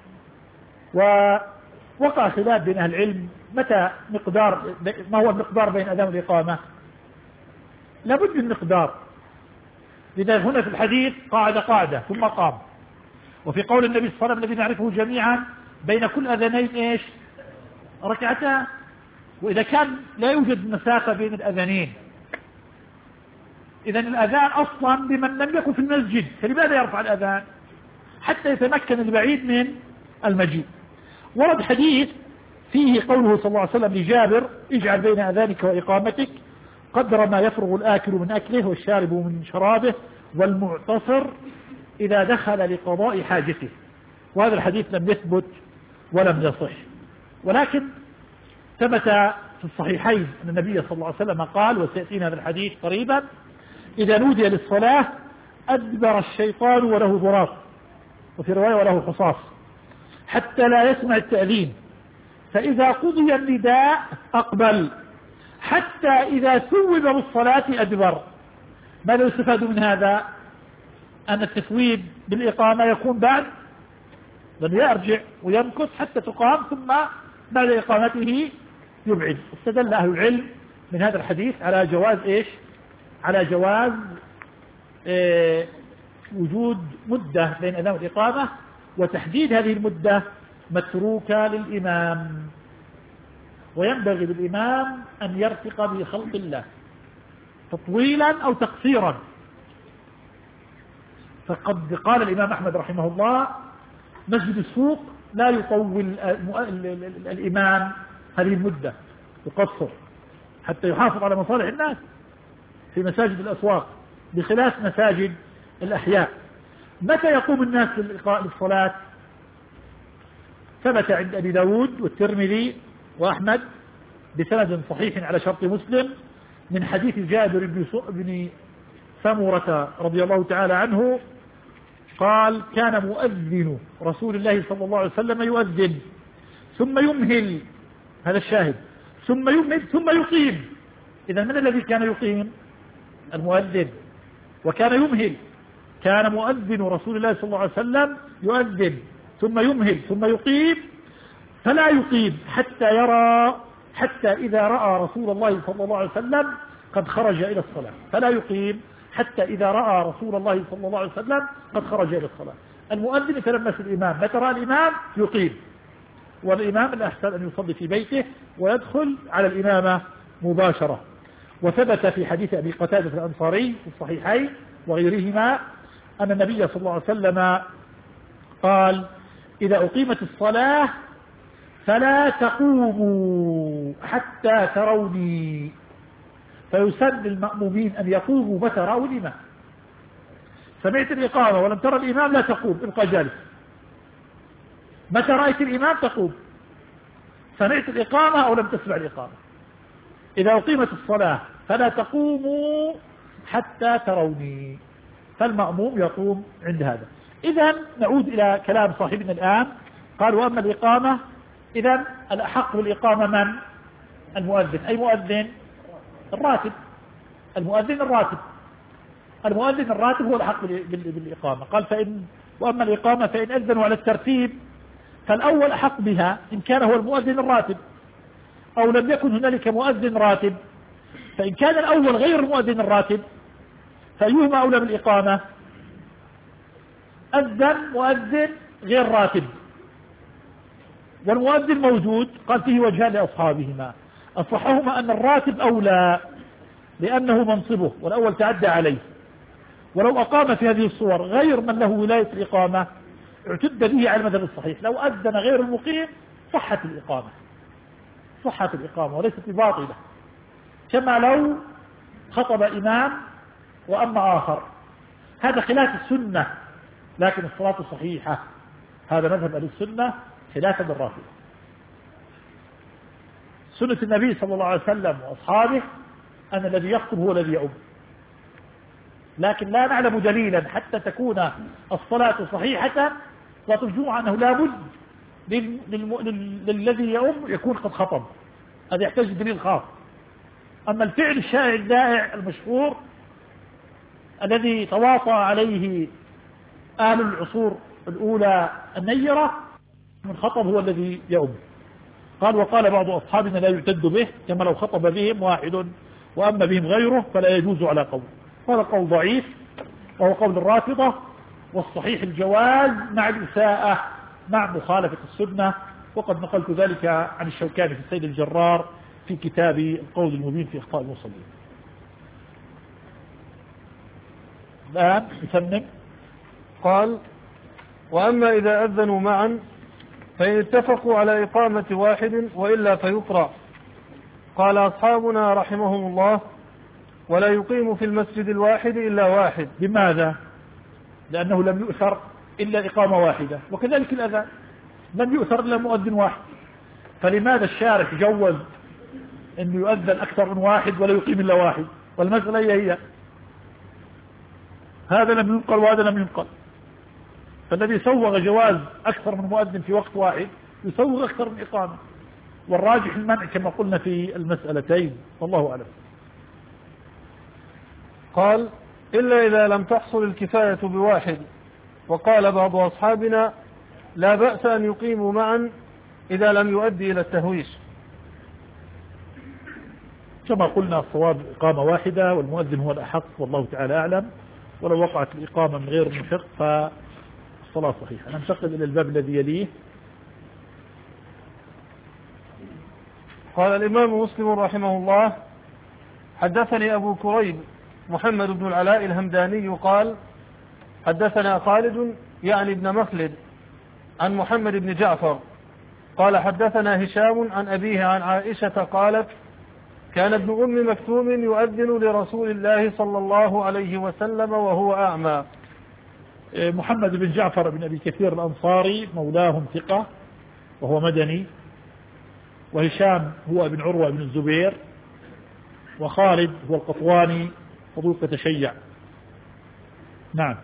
ووقع خلاف بين أهل العلم متى مقدار، ما هو المقدار بين أذان والإقامة؟ لابد من مقدار. لذا هنا في الحديث قاعد قاعدة ثم قام، وفي قول النبي صلى الله عليه وسلم الذي نعرفه جميعا بين كل أذانين إيش؟ ركعتان. وإذا كان لا يوجد مسافة بين الأذانين، إذا الأذان أصلا بمن لم يكن في المسجد، فلماذا يرفع الأذان؟ حتى يتمكن البعيد من المجيء. ورد حديث فيه قوله صلى الله عليه وسلم لجابر: اجعل بين أذانك وإقامتك قدر ما يفرغ الآكل من أكله والشارب من شرابه والمعتصر إذا دخل لقضاء حاجته. وهذا الحديث لم يثبت ولم يصح، ولكن ثبت في الصحيحين أن النبي صلى الله عليه وسلم قال، وسيأتينا هذا الحديث قريبا: إذا نودي للصلاة أدبر الشيطان وله ضراط، وفي رواية وله حصاص، حتى لا يسمع التأذين، فإذا قضي النداء أقبل، حتى إذا ثوب بالصلاة أدبر. ماذا يستفاد من هذا؟ أن التثويب بالإقامة يكون بعد لن يرجع ويمكث حتى تقام، ثم بعد إقامته يبعد. استدل أهل العلم من هذا الحديث على جواز إيش؟ على جواز إيه وجود مدة بين أذان والإقامة، وتحديد هذه المدة متروكة للإمام، وينبغي للإمام أن يرفق بخلق الله تطويلا أو تقصيرا. فقد قال الإمام أحمد رحمه الله: مسجد السوق لا يطول الإمام هذه المدة، يقصر حتى يحافظ على مصالح الناس في مساجد الأسواق، بخلاف مساجد الأحياء. متى يقوم الناس للصلاة؟ ثبت عند أبي داود والترمذي وأحمد بسند صحيح على شرط مسلم من حديث جابر بن سمرة رضي الله تعالى عنه قال: كان مؤذن رسول الله صلى الله عليه وسلم يؤذن ثم يمهل، هذا الشاهد، ثم يمهل ثم يقيم. إذا من الذي كان يقيم؟ المؤذن. وكان يمهل، كان مؤذن رسول الله صلى الله عليه وسلم يؤذن ثم يمهل ثم يقيم، فلا يقيم حتى يرى حتى إذا رأى رسول الله صلى الله عليه وسلم قد خرج إلى الصلاة، فلا يقيم حتى إذا رأى رسول الله صلى الله عليه وسلم قد خرج إلى الصلاة. المؤذن يتلمس الإمام، متى رأى الإمام يقيم، والإمام الأحسن أن يصلي في بيته ويدخل على الإمامة مباشرة. وثبت في حديث أبي قتادة الأنصاري في الصحيحين وغيرهما أن النبي صلى الله عليه وسلم قال: إذا أقيمت الصلاة فلا تقوموا حتى تروني، فيسن للمأمومين أن يقوموا متى رأوا الإمام. سمعت الإقامة ولم ترى الإمام لا تقوم، ابقى جالس. متى رأيت الإمام تقوم، سمعت الإقامة أو لم تسمع الإقامة. إذا أقيمت الصلاة فلا تقوموا حتى تروني، فالمأموم يقوم عند هذا. إذا نعود إلى كلام صاحبنا الآن، قال: وأما الإقامة، إذا الأحق بالإقامة من؟ المؤذن. أي مؤذن؟ الراتب. المؤذن الراتب المؤذن الراتب هو الأحق بالإقامة. قال: فإن وأما الإقامة فإن أذنوا على الترتيب فالأول أحق بها إن كان هو المؤذن الراتب، أو لم يكن هنالك مؤذن راتب. فإن كان الأول غير المؤذن الراتب فأيهما أولى بالإقامة؟ أذن مؤذن غير راتب والمؤذن موجود. قال: فيه وجهان لأصحابهما، أصحهما أن الراتب أولى لأنه منصبه والأول تعدى عليه، ولو أقام في هذه الصور غير من له ولاية الإقامة اعتد به على المذهب الصحيح. لو أذن غير المقيم صحت الإقامة صحت الإقامة وليست باطلة، كما لو خطب إمام وأما آخر، هذا خلاف السنة، لكن الصلاة صحيحة. هذا مذهب أهل السنة خلافا للرافضة. سنة النبي صلى الله عليه وسلم وأصحابه أن الذي يخطب هو الذي يؤم، لكن لا نعلم دليلا حتى تكون الصلاة صحيحة صلاة الجمعة أنه لا بد للذي يؤم يكون قد خطب، هذا يحتاج دليل خاص. أما الفعل الشائع الدائع المشهور الذي تواطى عليه أهل العصور الأولى النيرة، من خطب هو الذي يؤم. قال: وقال بعض أصحابنا لا يعتد به، كما لو خطب بهم واحد وأما بهم غيره فلا يجوز على قول. هذا قول ضعيف وهو قول الرافضة، والصحيح الجواز مع الإساءة مع مخالفة السنة، وقد نقلت ذلك عن الشوكاني في السيد الجرار في كتاب القول المبين في إخطاء المصلين. الآن نسمم. قال: وأما إذا أذنوا معا فإن اتفقوا على إقامة واحد وإلا فيقرأ. قال أصحابنا رحمهم الله: ولا يقيم في المسجد الواحد إلا واحد. لماذا؟ لأنه لم يؤثر إلا إقامة واحدة، وكذلك الأذان لم يؤثر إلا مؤذن واحد، فلماذا الشارع جوز أن يؤذن أكثر من واحد ولا يقيم إلا واحد؟ والمسألة هي هي، هذا لم ينقل وهذا لم ينقل. فالذي سوغ جواز أكثر من مؤذن في وقت واحد يسوغ أكثر من إقامة، والراجح المنع كما قلنا في المسألتين، والله أعلم. قال: إلا إذا لم تحصل الكفاية بواحد. وقال بعض أصحابنا: لا بأس أن يقيموا معا إذا لم يؤدي إلى التهويش. كما قلنا الصواب إقامة واحدة، والمؤذن هو الأحق والله تعالى أعلم، ولو وقعت الإقامة من غير مشق فالصلاة صحيحة. ننتقل إلى الباب الذي يليه. قال الإمام مسلم رحمه الله: حدثني أبو كريب محمد بن العلاء الهمداني قال: حدثنا خالد يعني ابن مخلد عن محمد بن جعفر قال: حدثنا هشام عن أبيه عن عائشة قالت: كان ابن أم مكتوم يؤذن لرسول الله صلى الله عليه وسلم وهو أعمى. محمد بن جعفر بن أبي كثير الأنصاري مولاهم ثقة وهو مدني، وهشام هو ابن عروة بن الزبير، وخالد هو القطواني صدوق يتشيع. نعم.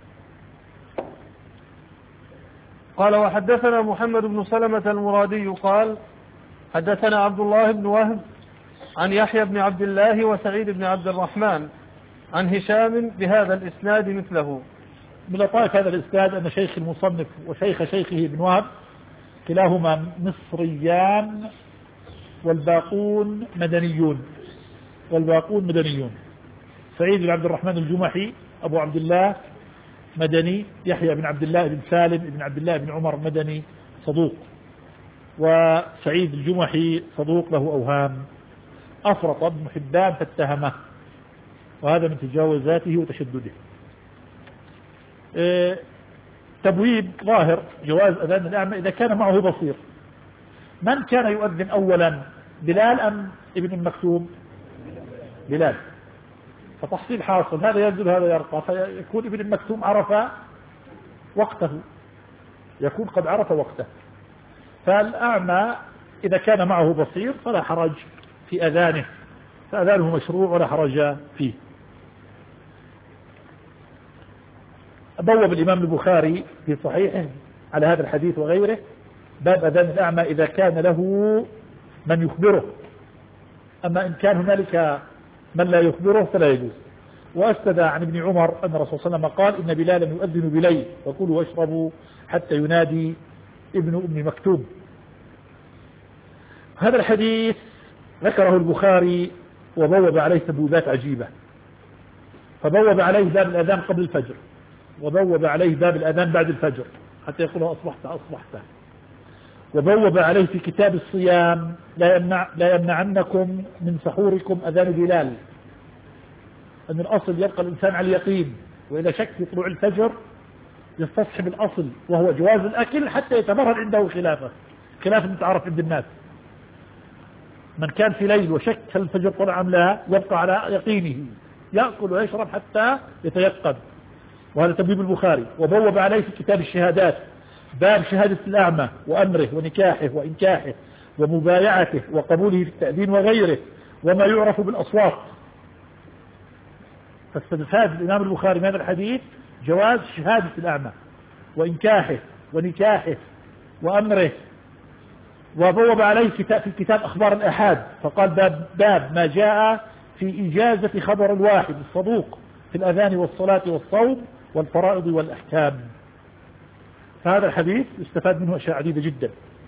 قال: وحدثنا محمد بن سلمة المرادي قال: حدثنا عبد الله بن وهب عن يحيى بن عبد الله وسعيد بن عبد الرحمن عن هشام بهذا الإسناد مثله. من لطائف هذا الإسناد أن شيخ المصنف وشيخ شيخه بن وهب كلاهما مصريان والباقون مدنيون والباقون مدنيون سعيد بن عبد الرحمن الجمحي أبو عبد الله مدني، يحيى بن عبد الله بن سالم بن عبد الله بن عمر مدني صدوق، وسعيد الجمحي صدوق له أوهام، أفرط ابن حبان فاتهمه، وهذا من تجاوزاته وتشدده. اه تبويب ظاهر جواز أذان الأعمى إذا كان معه بصير. من كان يؤذن أولا، بلال أم ابن المكتوم؟ بلال، فتحصيل حاصل، هذا ينزل هذا يرقى، فيكون ابن المكتوم عرف وقته، يكون قد عرف وقته. فالأعمى إذا كان معه بصير فلا حرج في أذانه، فأذانه مشروع ولا حرج فيه. بوب الإمام البخاري في صحيحه على هذا الحديث وغيره باب أذان الأعمى إذا كان له من يخبره، أما إن كان هنالك من لا يخبره فلا يجوز. وأسند عن ابن عمر أن الرسول صلى الله عليه وسلم قال: إن بلالا يؤذن بليل وكلوا واشربوا حتى ينادي ابن أم مكتوم. هذا الحديث ذكره البخاري وبوب عليه تبويبات عجيبة، فبوب عليه باب الأذان قبل الفجر، وبوب عليه باب الأذان بعد الفجر حتى يقول أصبحت أصبحت، وبوب عليه في كتاب الصيام: لا يمنع لا يمنعنكم من سحوركم أذان بلال. أن الأصل يبقى الإنسان على اليقين، وإذا شك في طلوع الفجر يستصحب الأصل وهو جواز الأكل حتى يتبرهن عنده خلافه، خلاف متعارف عند الناس. من كان في ليل وشك هل الفجر طلع أم لا يبقى على يقينه، يأكل ويشرب حتى يتيقن، وهذا تبويب البخاري. وبوب عليه في كتاب الشهادات باب شهادة الأعمى وأمره ونكاحه وإنكاحه ومبايعته وقبوله في التأذين وغيره وما يعرف بالأصوات. فاستفاد الإمام البخاري من هذا الحديث جواز شهادة الأعمى وإنكاحه ونكاحه وأمره. وبوب عليه كتاب في كتاب أخبار الأحاد فقال باب, باب ما جاء في إجازة خبر الواحد الصدوق في الأذان والصلاة والصوم والفرائض والأحكام. فهذا الحديث يستفاد منه أشياء عديدة جدا،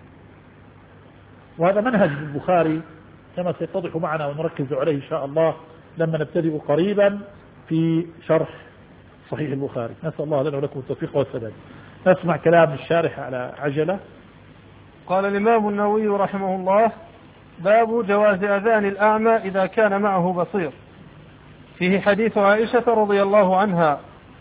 وهذا منهج البخاري كما سيتضح معنا ونركز عليه إن شاء الله لما نبتدئ قريبا في شرح صحيح البخاري. نسأل الله لنا ولكم التوفيق والسداد. نسمع كلام الشارح على عجلة. قال الإمام النووي رحمه الله: باب جواز أذان الأعمى إذا كان معه بصير. فيه حديث عائشة رضي الله عنها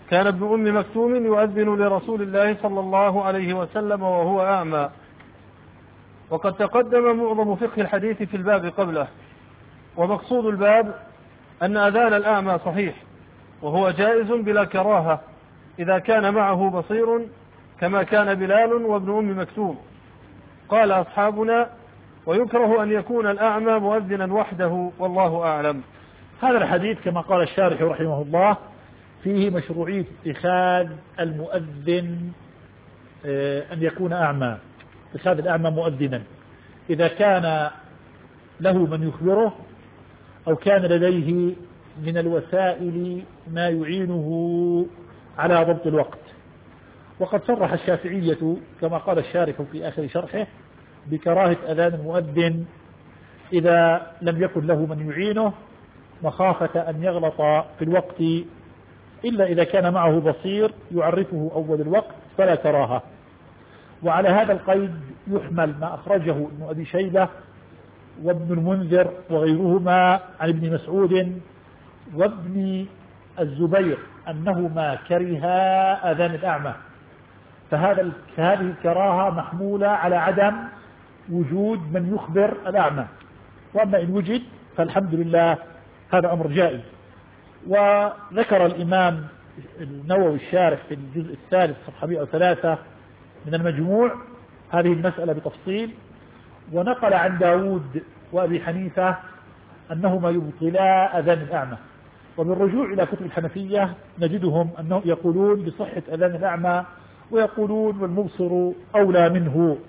كان ابن أم مكتوم يؤذن لرسول الله صلى الله عليه وسلم وهو أعمى. وقد تقدم معظم فقه الحديث في الباب قبله. ومقصود الباب أن أذان الأعمى صحيح، وهو جائز بلا كراهة إذا كان معه بصير كما كان بلال وابن أم مكتوم. قال أصحابنا: ويكره أن يكون الأعمى مؤذنا وحده، والله أعلم. هذا الحديث كما قال الشارح رحمه الله فيه مشروعية اتخاذ المؤذن أن يكون أعمى، اتخاذ الأعمى مؤذنا إذا كان له من يخبره أو كان لديه من الوسائل ما يعينه على ضبط الوقت. وقد صرح الشافعية كما قال الشارح في آخر شرحه بكراهة أذان المؤذن إذا لم يكن له من يعينه مخافة أن يغلط في الوقت، إلا إذا كان معه بصير يعرفه أول الوقت فلا كراهة. وعلى هذا القيد يحمل ما أخرجه ابن أبي شيبة وابن المنذر وغيرهما عن ابن مسعود وابن الزبير أنهما كرها أذان الأعمى، فهذا هذه الكراهة محمولة على عدم وجود من يخبر الأعمى، وأما إن وجد فالحمد لله هذا أمر جائز. وذكر الإمام النووي الشارح في الجزء الثالث صفحة مئة وثلاثة من المجموع هذه المسألة بتفصيل، ونقل عن داود وأبي حنيفة أنهما يبطلا أذان الأعمى. وبالرجوع إلى كتب الحنفية نجدهم أنهم يقولون بصحة أذان الأعمى، ويقولون والمبصر أولى منه.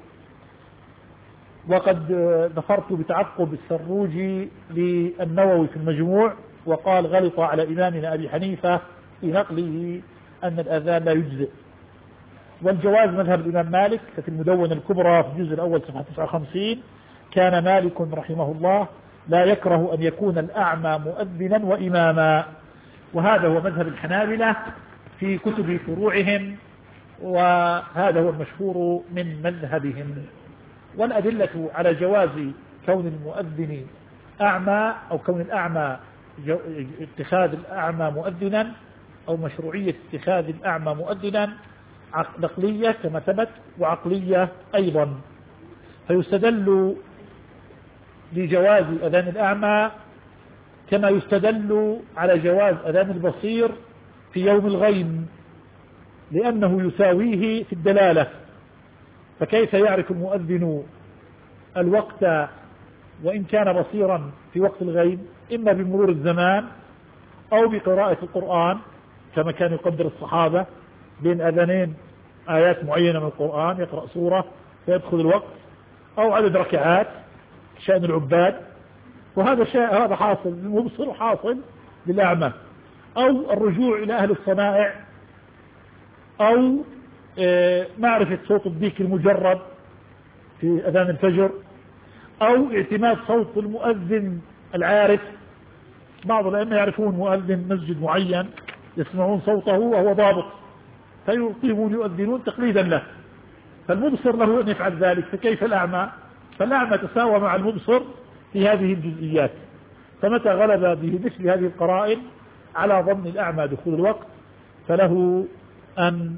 وقد ظفرت بتعقب السروجي للنووي في المجموع وقال غلط على إمامنا أبي حنيفة في نقله أن الأذان لا يجزئ. والجواز مذهب الإمام مالك في المدونة الكبرى في الجزء الأول صفحة تسعة وخمسين: كان مالك رحمه الله لا يكره أن يكون الأعمى مؤذنا وإماما. وهذا هو مذهب الحنابلة في كتب فروعهم، وهذا هو المشهور من مذهبهم. والأدلة على جواز كون المؤذن أعمى أو كون الأعمى اتخاذ الأعمى مؤذنا أو مشروعية اتخاذ الأعمى مؤذنا نقلية كما ثبت وعقلية أيضا. فيستدل لجواز أذان الأعمى كما يستدل على جواز أذان البصير في يوم الغيم، لأنه يساويه في الدلالة. فكيف يعرف المؤذن الوقت وإن كان بصيرا في وقت الغيم؟ إما بمرور الزمان أو بقراءة القرآن كما كان يقدر الصحابة بين أذانين آيات معينة من القرآن، يقرأ سورة فيدخل الوقت، أو عدد ركعات شأن العباد. وهذا شيء هذا حاصل للمبصر وحاصل للأعمى. أو الرجوع إلى أهل الصنائع، أو معرفة صوت الديك المجرد في أذان الفجر، أو اعتماد صوت المؤذن العارف. بعض الأئمة يعرفون مؤذن مسجد معين يسمعون صوته وهو ضابط فيقيمون يؤذنون تقليدا له، فالمبصر له أن يفعل ذلك، فكيف الأعمى؟ فالأعمى تساوى مع المبصر في هذه الجزئيات. فمتى غلب به مثل هذه القرائن على ظن الأعمى دخول الوقت فله أن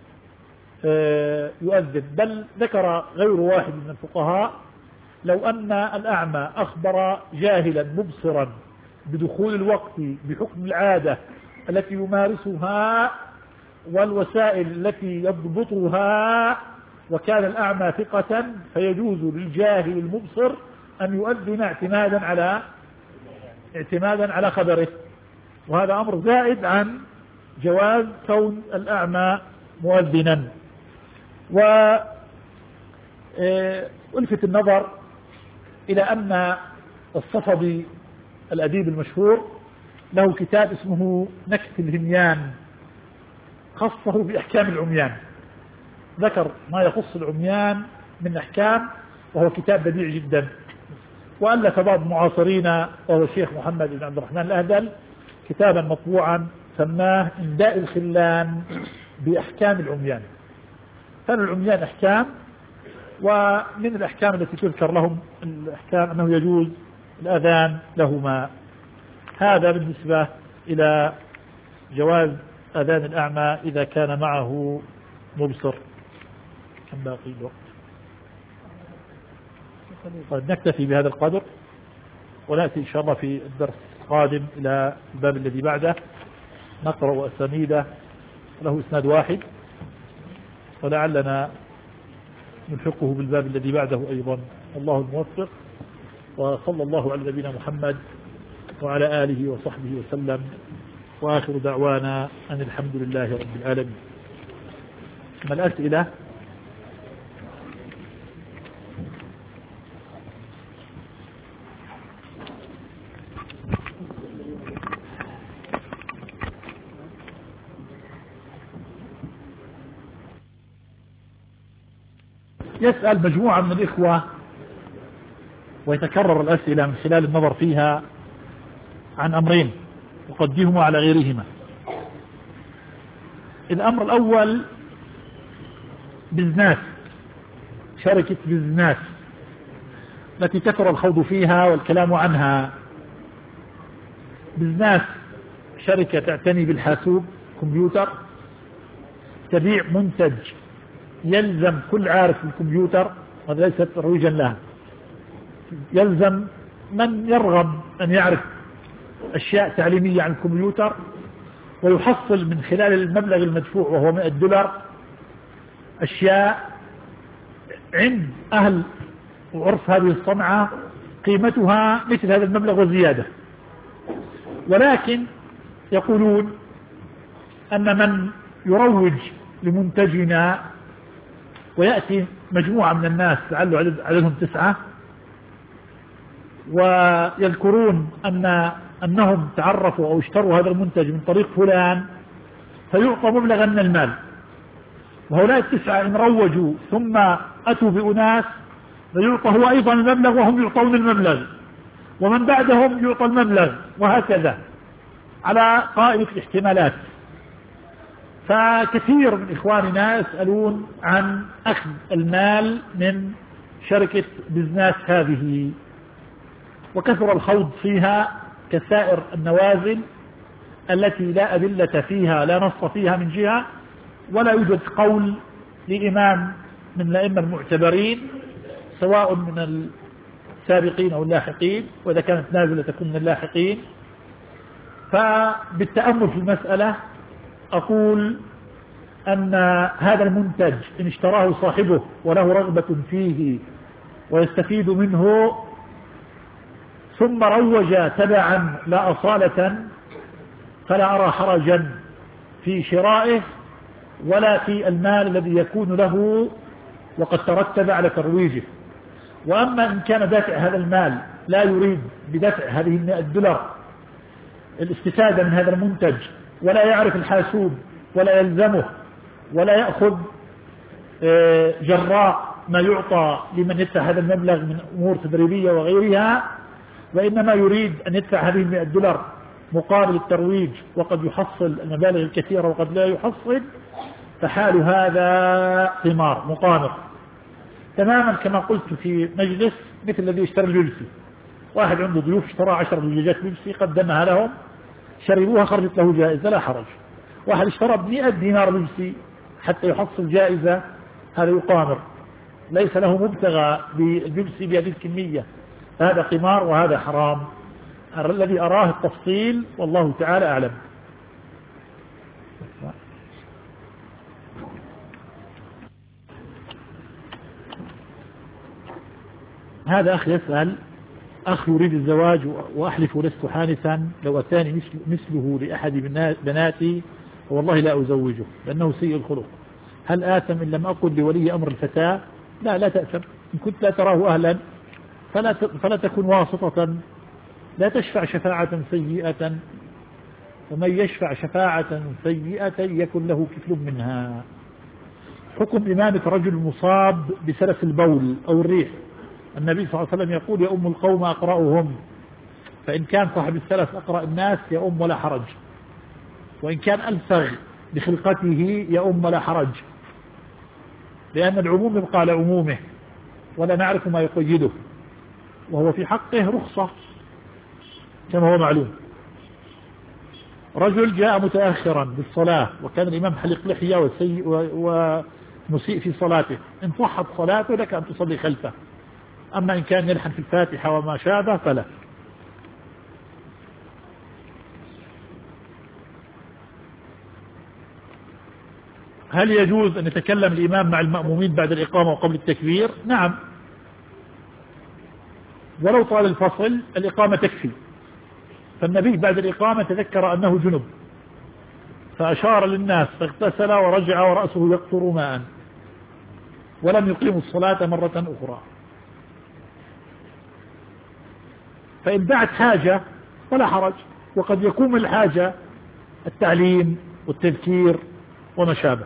يؤذن. بل ذكر غير واحد من الفقهاء لو أن الأعمى أخبر جاهلا مبصرا بدخول الوقت بحكم العادة التي يمارسها والوسائل التي يضبطها، وكان الأعمى ثقة، فيجوز للجاهل المبصر أن يؤذن اعتمادا على اعتمادا على خبره. وهذا أمر زائد عن جواز كون الأعمى مؤذنا. وألفت النظر إلى أن الصفدي الأديب المشهور له كتاب اسمه نكت الهميان، خصه بأحكام العميان، ذكر ما يخص العميان من أحكام، وهو كتاب بديع جدا. وألف بعض معاصرين وهو الشيخ محمد بن عبد الرحمن الأهدل كتابا مطبوعا سماه إمداء الخلان بأحكام العميان. فالعميان أحكام، ومن الأحكام التي تذكر لهم الأحكام أنه يجوز الأذان لهما. هذا بالنسبة إلى جواز أذان الأعمى إذا كان معه مبصر. كم باقي الوقت؟ طيب نكتفي بهذا القدر ونأتي إن شاء الله في الدرس القادم إلى الباب الذي بعده، نقرأ أسانيده له إسناد واحد، ولعلنا نلحقه بالباب الذي بعده أيضا. الله الموفق، وصلى الله على نبينا محمد وعلى آله وصحبه وسلم، وآخر دعوانا أن الحمد لله رب العالمين. ما الأسئلة؟ يسأل مجموعة من الإخوة ويتكرر الأسئلة من خلال النظر فيها عن أمرين أقدمهما على غيرهما. الأمر الأول بزناس، شركة بزناس التي كثر الخوض فيها والكلام عنها. بزناس شركة تعتني بالحاسوب كمبيوتر، تبيع منتج يلزم كل عارف الكمبيوتر، وهذا ليس ترويجا لها، يلزم من يرغب أن يعرف أشياء تعليمية عن الكمبيوتر، ويحصل من خلال المبلغ المدفوع وهو مئة دولار أشياء عند أهل وعرف هذه الصنعة قيمتها مثل هذا المبلغ وزيادة. ولكن يقولون أن من يروج لمنتجنا ويأتي مجموعة من الناس لعله عددهم تسعة ويذكرون أن أنهم تعرفوا أو اشتروا هذا المنتج من طريق فلان فيعطى مبلغا من المال، وهؤلاء التسعة إن روجوا ثم أتوا بأناس فيعطى هو أيضا المبلغ وهم يعطون المبلغ، ومن بعدهم يعطى المبلغ، وهكذا على قائمة الاحتمالات. فكثير من إخواننا يسألون عن أخذ المال من شركة بزناس هذه، وكثر الخوض فيها كسائر النوازل التي لا أدلة فيها، لا نص فيها من جهة، ولا يوجد قول لإمام من الأئمة المعتبرين سواء من السابقين أو اللاحقين، وإذا كانت نازلة تكون من اللاحقين. فبالتأمل في المسألة أقول أن هذا المنتج إن اشتراه صاحبه وله رغبة فيه ويستفيد منه ثم روج تبعا لا أصالة، فلا أرى حرجا في شرائه ولا في المال الذي يكون له وقد ترتب على ترويجه. وأما إن كان دافع هذا المال لا يريد بدفع هذه المئة دولار الاستفادة من هذا المنتج، ولا يعرف الحاسوب ولا يلزمه ولا يأخذ جراء ما يعطى لمن يدفع هذا المبلغ من أمور تدريبية وغيرها، وإنما يريد أن يدفع هذه المئة دولار مقابل الترويج وقد يحصل المبالغ الكثيرة وقد لا يحصل، فحال هذا قمار مقامر تماما كما قلت في مجلس مثل الذي اشترى البيبسي. واحد عنده ضيوف اشترى عشر زجاجات بيبسي قدمها لهم شربوها خرجت له جائزة لا حرج. واحد اشترى بمئة دينار بيبسي حتى يحصل جائزة، هذا يقامر، ليس له مبتغى بالبيبسي بهذه الكمية، هذا قمار وهذا حرام. الذي أراه التفصيل والله تعالى أعلم. هذا أخ يسأل: أخ يريد الزواج وأحلف لست حانثا لو أتاني مثل مثله لأحد بناتي والله لا أزوجه لأنه سيء الخلق، هل آثم إن لم أقل لولي أمر الفتاة؟ لا لا تأثم، إن كنت لا تراه أهلا فلا فلا تكن واسطة، لا تشفع شفاعة سيئة، ومن يشفع شفاعة سيئة يكن له كفل منها. حكم إمامة رجل مصاب بسلف البول أو الريح، النبي صلى الله عليه وسلم يقول: يا أم القوم أقرأهم، فإن كان صاحب السلف أقرأ الناس يا أم ولا حرج، وإن كان ألفغ بخلقته يا أم ولا حرج، لأن العموم يبقى على عمومه ولا نعرف ما يقيده، وهو في حقه رخصة كما هو معلوم. رجل جاء متأخرا بالصلاة وكان الإمام حلق لحية وسيء ومسيء في صلاته، إن صحت صلاته لك أن تصلي خلفه، أما إن كان يلحن في الفاتحة وما شابه فلا. هل يجوز أن يتكلم الإمام مع المأمومين بعد الإقامة وقبل التكبير؟ نعم، ولو طال الفصل الإقامة تكفي. فالنبي بعد الإقامة تذكر أنه جنب فأشار للناس فاغتسل ورجع ورأسه يقطر ماء ولم يقيم الصلاة مرة أخرى. فإن دعت حاجة فلا حرج، وقد يكون الحاجة التعليم والتذكير وما شابه.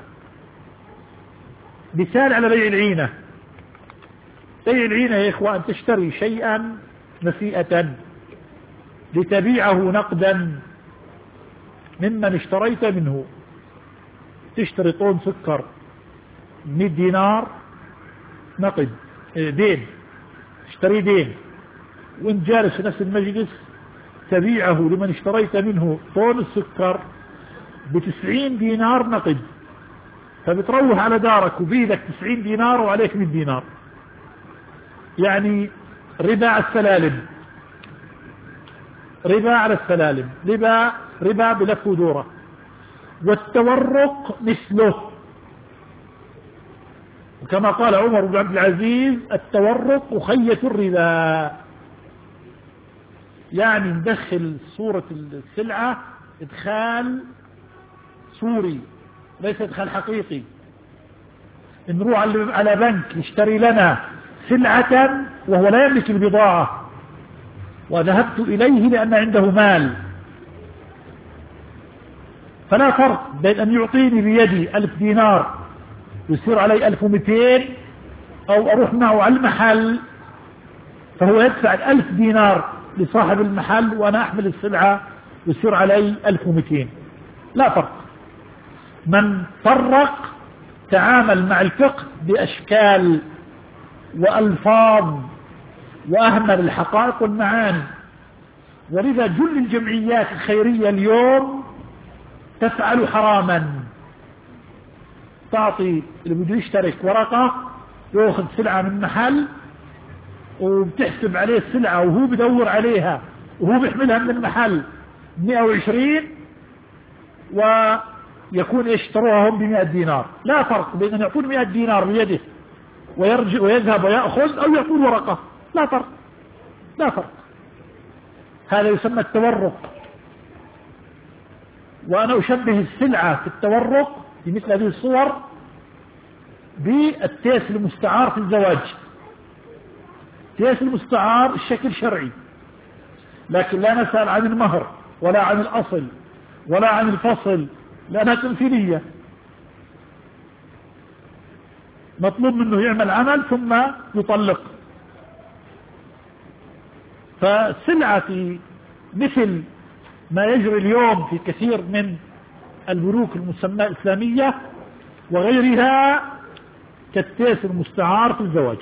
مثال على بيع العينة، بيع العينة يا إخوة أن تشتري شيئا نسيئة لتبيعه نقدا ممن اشتريت منه. تشتري طن سكر مئة دينار نقد دين، اشتري دين، وانت جالس في نفس المجلس تبيعه لمن اشتريت منه طن السكر بتسعين دينار نقد، فبتروح على دارك وبيدك تسعين دينار وعليك مئة دينار، يعني ربا على السلالم، ربا على السلالم، ربا ربا بلف ودورة. والتورق مثله، وكما قال عمر بن عبد العزيز التورق أخية الربا، يعني ندخل صورة السلعة ادخال صوري ليس ادخال حقيقي. نروح على بنك يشتري لنا سلعة وهو لا يملك البضاعة، وذهبت إليه لأن عنده مال، فلا فرق بين أن يعطيني بيدي ألف دينار يصير علي ألف ومئتين، أو أروح معه على المحل فهو يدفع الألف دينار لصاحب المحل وأنا أحمل السلعة يصير علي ألف ومئتين، لا فرق. من فرق تعامل مع الفقه بأشكال وألفاظ وأهمل الحقائق والمعاني. ولذا جل الجمعيات الخيرية اليوم تفعل حراما، تعطي اللي بده يشترك ورقة يأخذ سلعة من محل وبتحسب عليه السلعة وهو بدور عليها وهو بيحملها من المحل مئة وعشرين ويكون اشتروها هم بمئة دينار. لا فرق بين أن يعطون مئة دينار بيده ويرجع ويذهب ويأخذ أو يعطون ورقة، لا فرق، لا فرق. هذا يسمى التورق. وأنا أشبه السلعة في التورق بمثل هذه الصور بالتيس المستعار في الزواج. التيس المستعار الشكل شرعي، لكن لا نسأل عن المهر ولا عن الأصل ولا عن الفصل لأنها تمثيلية. مطلوب منه يعمل عمل ثم يطلق. فسلعة مثل ما يجري اليوم في كثير من البنوك المسمى الإسلامية وغيرها كالتيس المستعار في الزواج.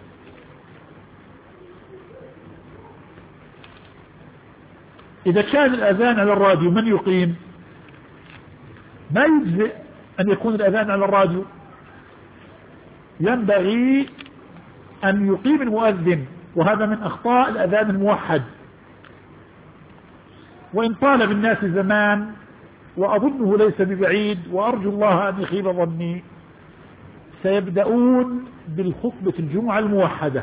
إذا كان الأذان على الراديو من يقيم؟ ما يجزئ أن يكون الأذان على الراديو، ينبغي أن يقيم المؤذن، وهذا من أخطاء الأذان الموحد. وإن طال بالناس زمان وأظنه ليس ببعيد وأرجو الله أن يخيب ظني، سيبدأون بالخطبة الجمعة الموحدة،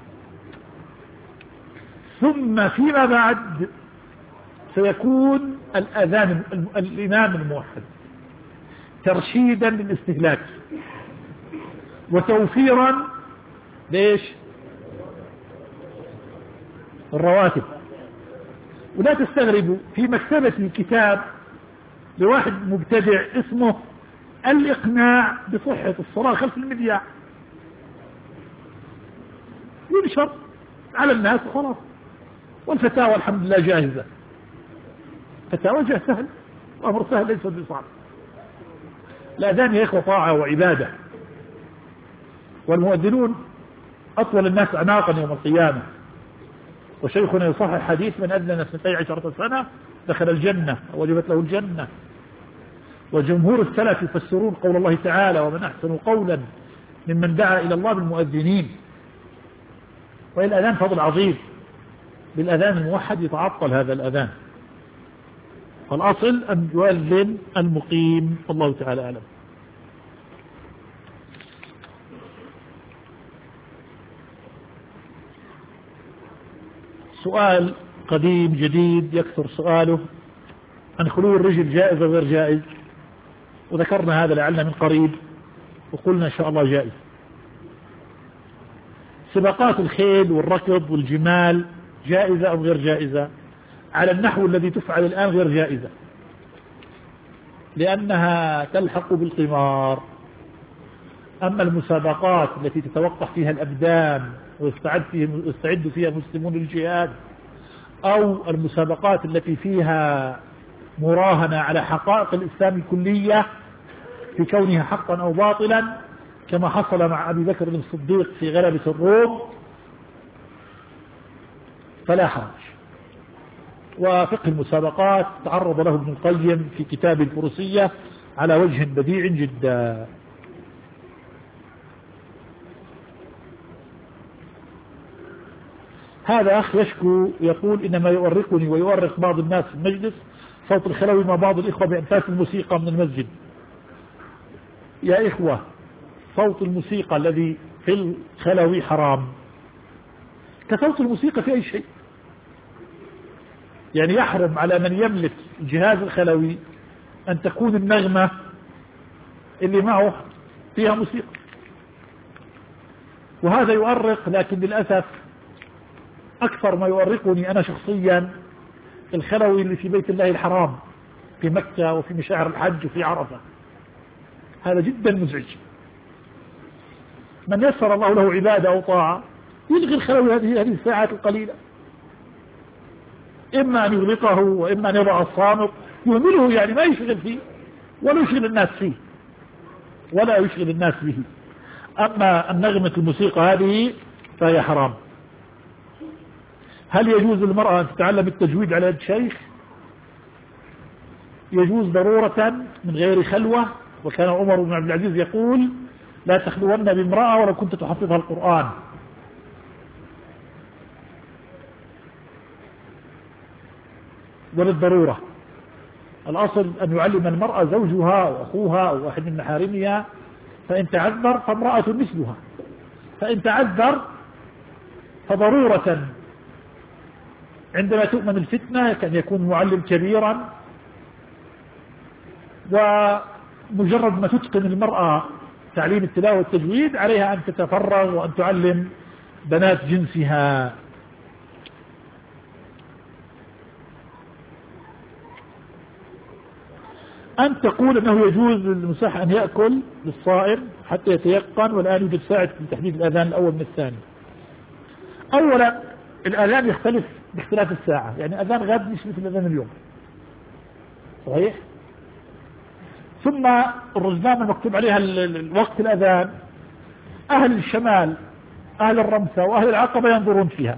ثم فيما بعد سيكون الأذان الإمام الموحد ترشيدا للاستهلاك وتوفيرا ليش الرواتب. ولا تستغربوا في مكتبتي كتاب لواحد مبتدع اسمه الإقناع بصحة الصلاة خلف المذياع، ينشر على الناس وخلاص، والفتاوى الحمد لله جاهزة. فتاوى جاهز سهل وأمر سهل ليس بصعب. الأذان يا إخوة طاعة وعبادة، والمؤذنون أطول الناس أعناقا يوم القيامة. وشيخنا يصحح حديث من أذن اثنتي عشرة سنة دخل الجنة وجبت له الجنة. وجمهور السلف يفسرون قول الله تعالى ومن أحسن قولا ممن دعا إلى الله بالمؤذنين. والأذان فضل عظيم، بالأذان الموحد يتعطل هذا الأذان، فالأصل أن يؤذن المقيم، والله تعالى أعلم. سؤال قديم جديد يكثر سؤاله عن خلو الرجل جائز أو غير جائز، وذكرنا هذا لعلنا من قريب وقلنا إن شاء الله جائز. سباقات الخيل والركض والجمال جائزة أو غير جائزة؟ على النحو الذي تفعل الآن غير جائزة، لأنها تلحق بالقمار. أما المسابقات التي تتوقف فيها الأبدان ويستعد فيها, ويستعد فيها مسلمون للجهاد، أو المسابقات التي فيها مراهنة على حقائق الإسلام الكلية في كونها حقا أو باطلا، كما حصل مع أبي بكر الصديق في غلبة الروم، فلا حرج. وفقه المسابقات تعرض له ابن القيم في كتاب الفروسية على وجه بديع جدا. هذا أخ يشكو يقول إنما يؤرقني ويؤرق بعض الناس في المجلس صوت الخلوي مع بعض الإخوة بأنفاس الموسيقى من المسجد. يا إخوة، صوت الموسيقى الذي في الخلوي حرام كصوت الموسيقى في أي شيء. يعني يحرم على من يملك الجهاز الخلوي أن تكون النغمة اللي معه فيها موسيقى، وهذا يؤرق. لكن للأسف أكثر ما يؤرقني أنا شخصيا الخلوي اللي في بيت الله الحرام في مكة وفي مشاعر الحج وفي عرفة، هذا جدا مزعج. من يسر الله له عبادة أو طاعة يلغي الخلوي هذه هذه الساعات القليلة، إما أن يغلقه وإما أن يضع الصامت يهمله، يعني ما يشغل فيه ولا يشغل الناس فيه ولا يشغل الناس به. أما النغمة الموسيقى هذه فهي حرام. هل يجوز للمرأة أن تتعلم التجويد على يد شيخ؟ يجوز ضرورة من غير خلوة، وكان عمر بن عبد العزيز يقول لا تخلون بامرأة ولو كنت تحفظها القرآن. وللضرورة الأصل أن يعلم المرأة زوجها وأخوها أو واحد من محارمها، فإن تعذر فامرأة مثلها، فإن تعذر فضرورة عندما تؤمن الفتنة كان يكون معلم كبيرا. ومجرد ما تتقن المرأة تعليم التلاوة والتجويد عليها أن تتفرغ وأن تعلم بنات جنسها. أن تقول أنه يجوز للمساح أن يأكل للصائم حتى يتيقن، والآن يوجد ساعة لتحديد الأذان الأول من الثاني. أولا الأذان يختلف باختلاف الساعة، يعني أذان غد مش مثل أذان اليوم، صحيح؟ ثم الرزنامة المكتوب عليها الوقت الأذان أهل الشمال أهل الرمسة وأهل العقبة ينظرون فيها،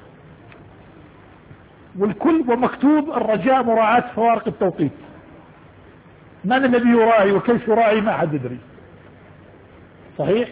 والكل ومكتوب الرجاء مراعاة فوارق التوقيت. من الذي يراعي وكيف يراعي ما حد يدري، صحيح؟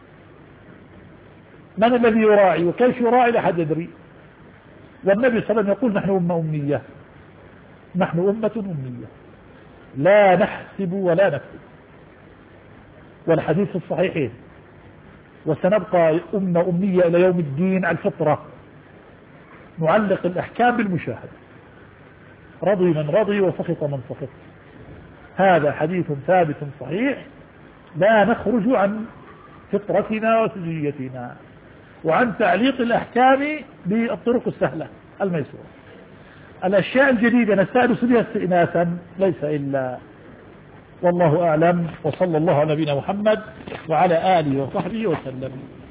من الذي يراعي وكيف يراعي لا حد يدري. والنبي صلى الله عليه وسلم يقول نحن أمة أمية، نحن أمة أمية لا نحسب ولا نكتب، والحديث في الصحيحين وسنبقى أمة أمية إلى يوم الدين على الفطرة نعلق الأحكام بالمشاهدة، رضي من رضي وسخط من سخط. هذا حديث ثابت صحيح، لا نخرج عن فطرتنا وسجيتنا وعن تعليق الأحكام بالطرق السهلة الميسورة. الأشياء الجديدة نستأنس بها استئناسا ليس إلا، والله أعلم، وصلى الله على نبينا محمد وعلى آله وصحبه وسلم.